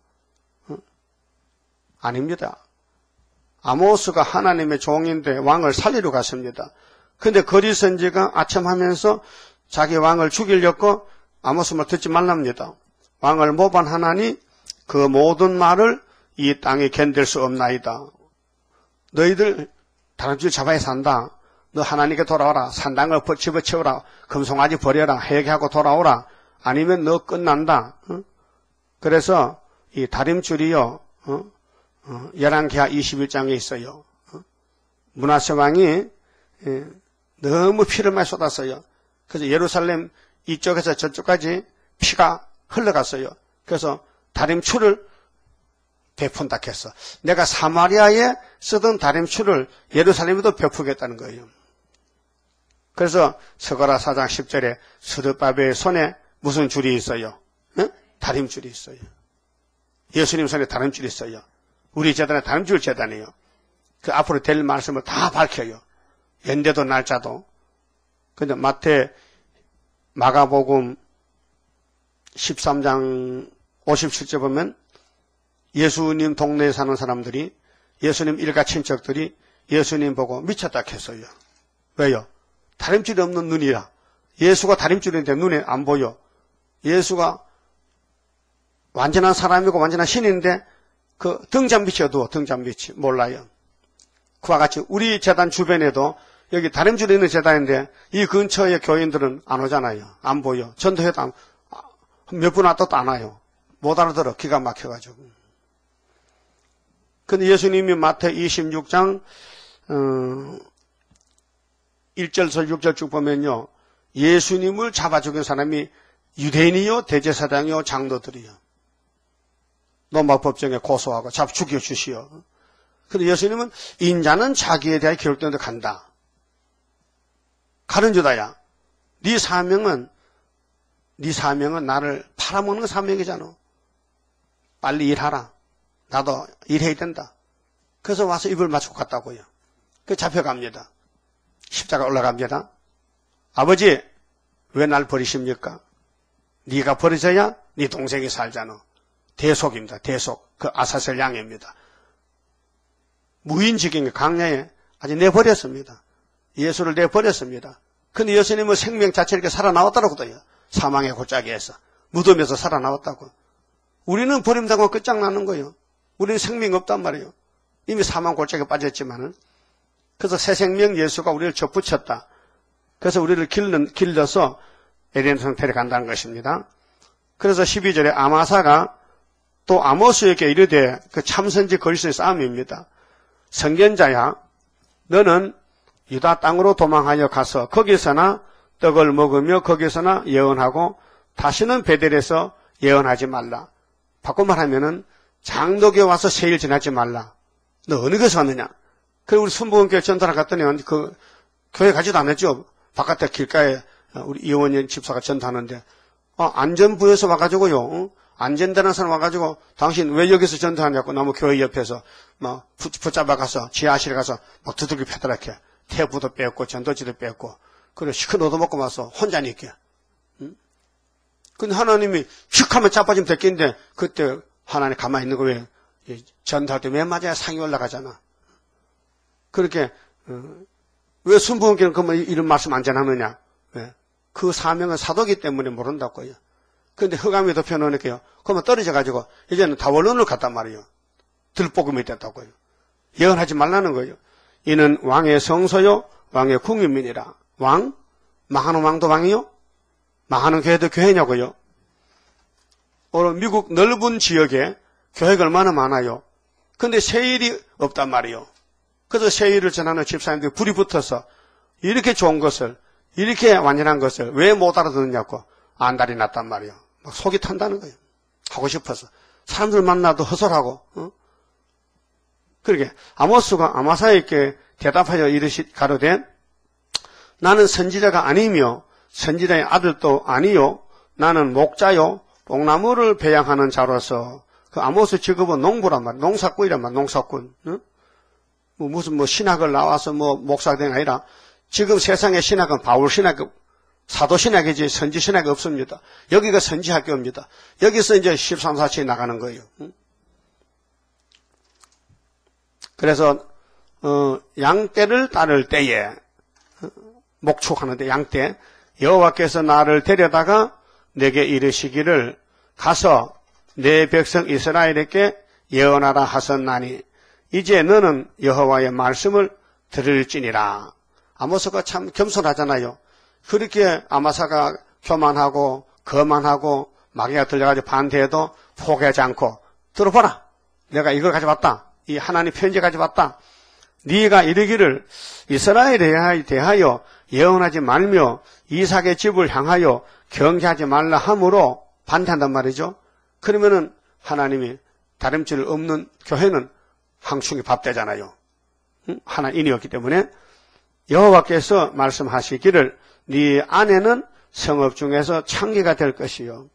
아닙니다. 아모스가 하나님의 종인데 왕을 살리러 갔습니다. 그런데 거리 선지가 아첨하면서 자기 왕을 죽이려고 아모스 말 듣지 말랍니다. 왕을 모반하나니 그 모든 말을 이 땅에 견딜 수 없나이다. 너희들 다람쥐 잡아야 산다. 너 하나님께 돌아오라. 산당을 집어치우라. 금송아지 버려라. 회개하고 돌아오라. 아니면 너 끝난다. 그래서 이 다림줄이요. 열왕기하 21장에 있어요. 므낫세 왕이 너무 피를 많이 쏟았어요. 그래서 예루살렘 이쪽에서 저쪽까지 피가 흘러갔어요. 그래서 다림줄을 베푼다 했어. 내가 사마리아에 쓰던 다림줄을 예루살렘에도 베푸겠다는 거예요. 그래서 스가랴 4장 10절에 스룹바벨의 손에 무슨 줄이 있어요? 응? 다림줄이 있어요. 예수님 손에 다림줄이 있어요. 우리 재단에 다림줄 재단이에요. 그 앞으로 될 말씀을 다 밝혀요. 연대도 날짜도. 근데 마가복음 13장 57절 보면 예수님 동네에 사는 사람들이 예수님 일가 친척들이 예수님 보고 미쳤다 했어요. 왜요? 다림줄이 없는 눈이야. 예수가 다림줄인데 눈에 안 보여. 예수가 완전한 사람이고 완전한 신인데 그 등잔빛이 어두워. 등잔빛이 몰라요. 그와 같이 우리 재단 주변에도 여기 다림줄에 있는 재단인데 이 근처의 교인들은 안 오잖아요. 안 보여. 전도회도 몇 분 왔다도 안 와요. 못 알아들어. 기가 막혀가지고. 근데 예수님이 마태 26장 1절에서 6절 쭉 보면요. 예수님을 잡아 죽인 사람이 유대인이요 대제사장이요 장로들이요. 로마 법정에 고소하고 잡아 죽여주시오. 근데 예수님은 인자는 자기에 대하여 기록된 데 간다. 가른 주다야. 네 사명은 나를 팔아먹는 사명이잖아. 빨리 일하라. 나도 일해야 된다. 그래서 와서 입을 맞추고 갔다고요. 그 잡혀갑니다. 십자가 올라갑니다. 아버지, 왜 날 버리십니까? 네가 버려져야 네 동생이 살잖아. 대속입니다. 대속. 그 아사셀 양입니다. 무인지경의 강야에 아직 내버렸습니다. 예수를 내버렸습니다. 근데 예수님은 생명 자체를 이렇게 살아나왔다고요. 사망의 골짜기에서. 무덤에서 살아나왔다고. 우리는 버림당하고 끝장나는 거예요. 우리는 생명이 없단 말이에요. 이미 사망 골짜기에 빠졌지만은. 그래서 새 생명 예수가 우리를 접붙였다. 그래서 우리를 길러서 에덴 상태로 간다는 것입니다. 그래서 12절에 아마사가 또 아모스에게 이르되 그 참선지 거리스의 싸움입니다. 선견자야, 너는 유다 땅으로 도망하여 가서 거기서나 떡을 먹으며 거기서나 예언하고 다시는 베델에서 예언하지 말라. 바꿔 말하면은 장독에 와서 세일 지나지 말라. 너 어느 곳에 왔느냐? 그리고 우리 순복음교회 전도를 갔더니 그 교회 가지도 않았죠. 바깥에 길가에 우리 이원영 집사가 전도하는데 안전부에서 와가지고요. 안전되는 사람 와가지고 당신 왜 여기서 전도하냐고 나무 교회 옆에서 막 붙잡아 가서 지하실에 가서 막 두들겨 패더라게 태부도 뺐고 전도지도 뺐고 그래 시큰 얻어먹고 와서 혼자 있게. 근데 하나님이 휙 하면 자빠지면 됐겠는데 그때 하나님 가만히 있는 거 왜 전도할 때 맨 맞아야 상이 올라가잖아. 그렇게 왜 순복음교회는 그러면 이런 말씀 안 전하느냐? 왜? 그 사명은 사도기 때문에 모른다고요. 그런데 흑암이 덮여놓으니까요. 그러면 떨어져가지고 이제는 다원론을 갔단 말이에요. 들볶음이 됐다고요. 예언하지 말라는 거예요. 이는 왕의 성소요 왕의 국민이라. 왕? 망하는 왕도 왕이요? 망하는 교회도 교회냐고요? 오늘 미국 넓은 지역에 교회가 얼마나 많아요. 근데 세일이 없단 말이에요. 그래서 세일을 전하는 집사님들이 불이 붙어서 이렇게 좋은 것을 이렇게 완전한 것을 왜 못 알아듣느냐고 안달이 났단 말이에요. 막 속이 탄다는 거예요. 하고 싶어서. 사람들 만나도 허설하고. 그러게 아모스가 아마사에게 대답하여 이르시 가로되 나는 선지자가 아니며 선지자의 아들도 아니요 나는 목자요 뽕나무를 배양하는 자로서 그 아모스 직업은 농부란 말이야. 농사꾼이란 말이야. 농사꾼. 무슨 신학을 나와서 목사된 게 아니라 지금 세상의 신학은 바울 신학, 사도 신학이지 선지 신학이 없습니다. 여기가 선지 학교입니다. 여기서 이제 13, 14치 나가는 거예요. 그래서 양떼를 따를 때에 목축하는데 양떼 여호와께서 나를 데려다가 내게 이르시기를 가서 내 백성 이스라엘에게 예언하라 하셨나니 이제 너는 여호와의 말씀을 들을지니라. 아모스가 참 겸손하잖아요. 그렇게 아마사가 교만하고 거만하고 마귀가 들려가지고 반대해도 포기하지 않고 들어보라. 내가 이걸 가져왔다. 이 하나님 편지 가져왔다. 네가 이르기를 이스라엘에 대하여 예언하지 말며 이삭의 집을 향하여 경계하지 말라 함으로 반대한단 말이죠. 그러면은 하나님이 다름질 없는 교회는 항충이 밥되잖아요. 하나인이었기 때문에 여호와께서 말씀하시기를 네 아내는 성읍 중에서 창기가 될 것이요.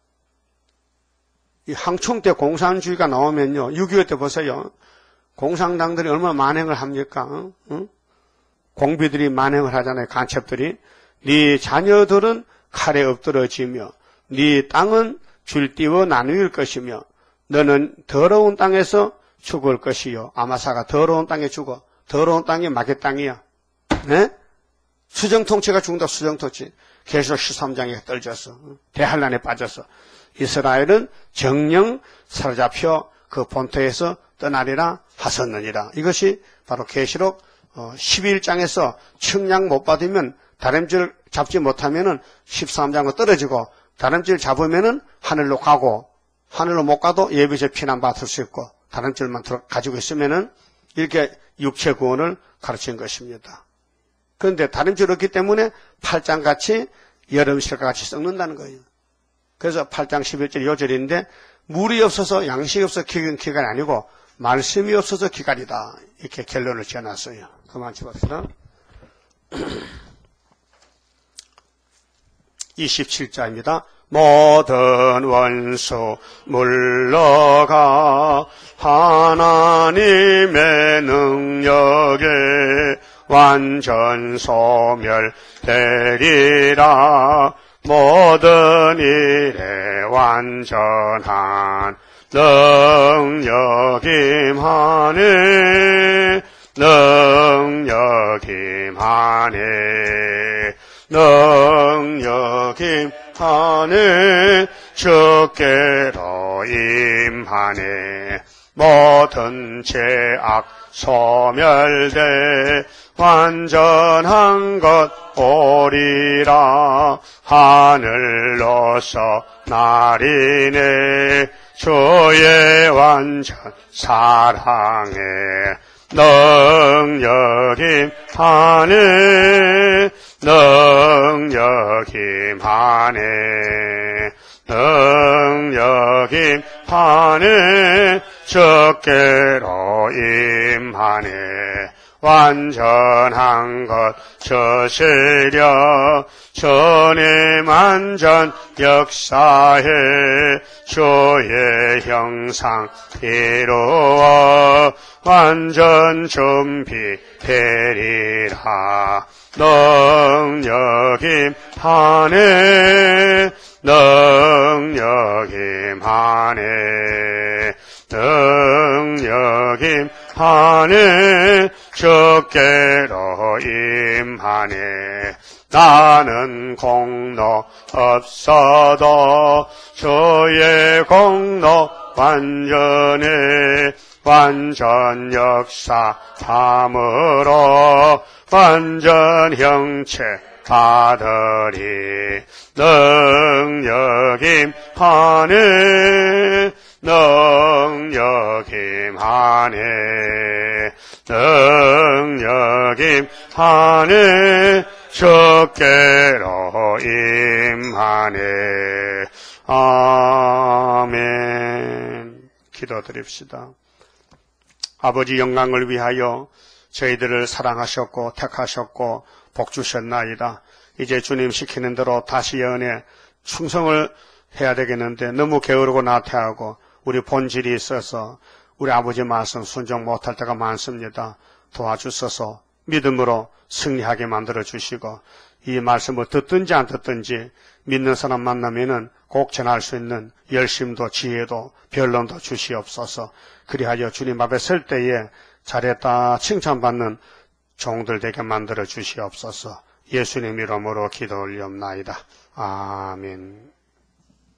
이 항충 때 공산주의가 나오면요. 6.25 때 보세요. 공산당들이 얼마나 만행을 합니까? 공비들이 만행을 하잖아요. 간첩들이. 네 자녀들은 칼에 엎드러지며 네 땅은 줄띄워 나누일 것이며 너는 더러운 땅에서 죽을 것이요. 아마사가 더러운 땅에 죽어. 더러운 땅이 마귀 땅이야. 네? 수정통치가 죽는다. 수정통치. 계시록 13장에 떨져서 대환란에 빠져서 이스라엘은 정령 사로잡혀 그 본토에서 떠나리라 하셨느니라. 이것이 바로 계시록 11장에서 청량 못 받으면 다림질 잡지 못하면은 13장으로 떨어지고 다림질 잡으면은 하늘로 가고 하늘로 못 가도 예비제 피난 받을 수 있고 다림질만 가지고 있으면은 이렇게 육체 구원을 가르친 것입니다. 그런데 다림질 없기 때문에 8장같이 여름실과 같이 썩는다는 거예요. 그래서 8장 11절 요절인데 물이 없어서 양식이 없어서 기근 기간이 아니고 말씀이 없어서 기간이다. 이렇게 결론을 지어놨어요. 그만 쳐봅시다. 27자입니다. 모든 원수 물러가 하나님의 능력에 완전 소멸되리라. 모든 일에 완전한 능력임하네. 능력임하네. 능력임하네. 주께로 임하네. 모든 죄악 소멸돼 완전한 것 오리라. 하늘로서 날이네. 주의 완전 사랑에 능력임하네. 능력임하네. 능력임하네. 주께로 임하네. 완전한 것 저시려 전에 만전 역사해 주의 형상 이루어 완전 준비되리라. 능력임하네. 능력임하네. 능력임하네. 주께로 임하네. 나는 공로 없어도 주의 공로 완전해. 완전 역사 함으로 완전 형체 받으리. 능력임하네. 능력임하네. 능력임하네. 주께로 임하네. 아멘. 기도드립시다. 아버지 영광을 위하여 저희들을 사랑하셨고 택하셨고 복주셨나이다. 이제 주님 시키는 대로 다시 연애 충성을 해야 되겠는데 너무 게으르고 나태하고 우리 본질이 있어서 우리 아버지 말씀 순종 못할 때가 많습니다. 도와주셔서 믿음으로 승리하게 만들어 주시고 이 말씀을 듣든지 안 듣든지 믿는 사람 만나면은 꼭 전할 수 있는 열심도 지혜도 변론도 주시옵소서. 그리하여 주님 앞에 설 때에 잘했다 칭찬받는 종들 되게 만들어 주시옵소서. 예수님 이름으로 기도 올리옵나이다. 아멘.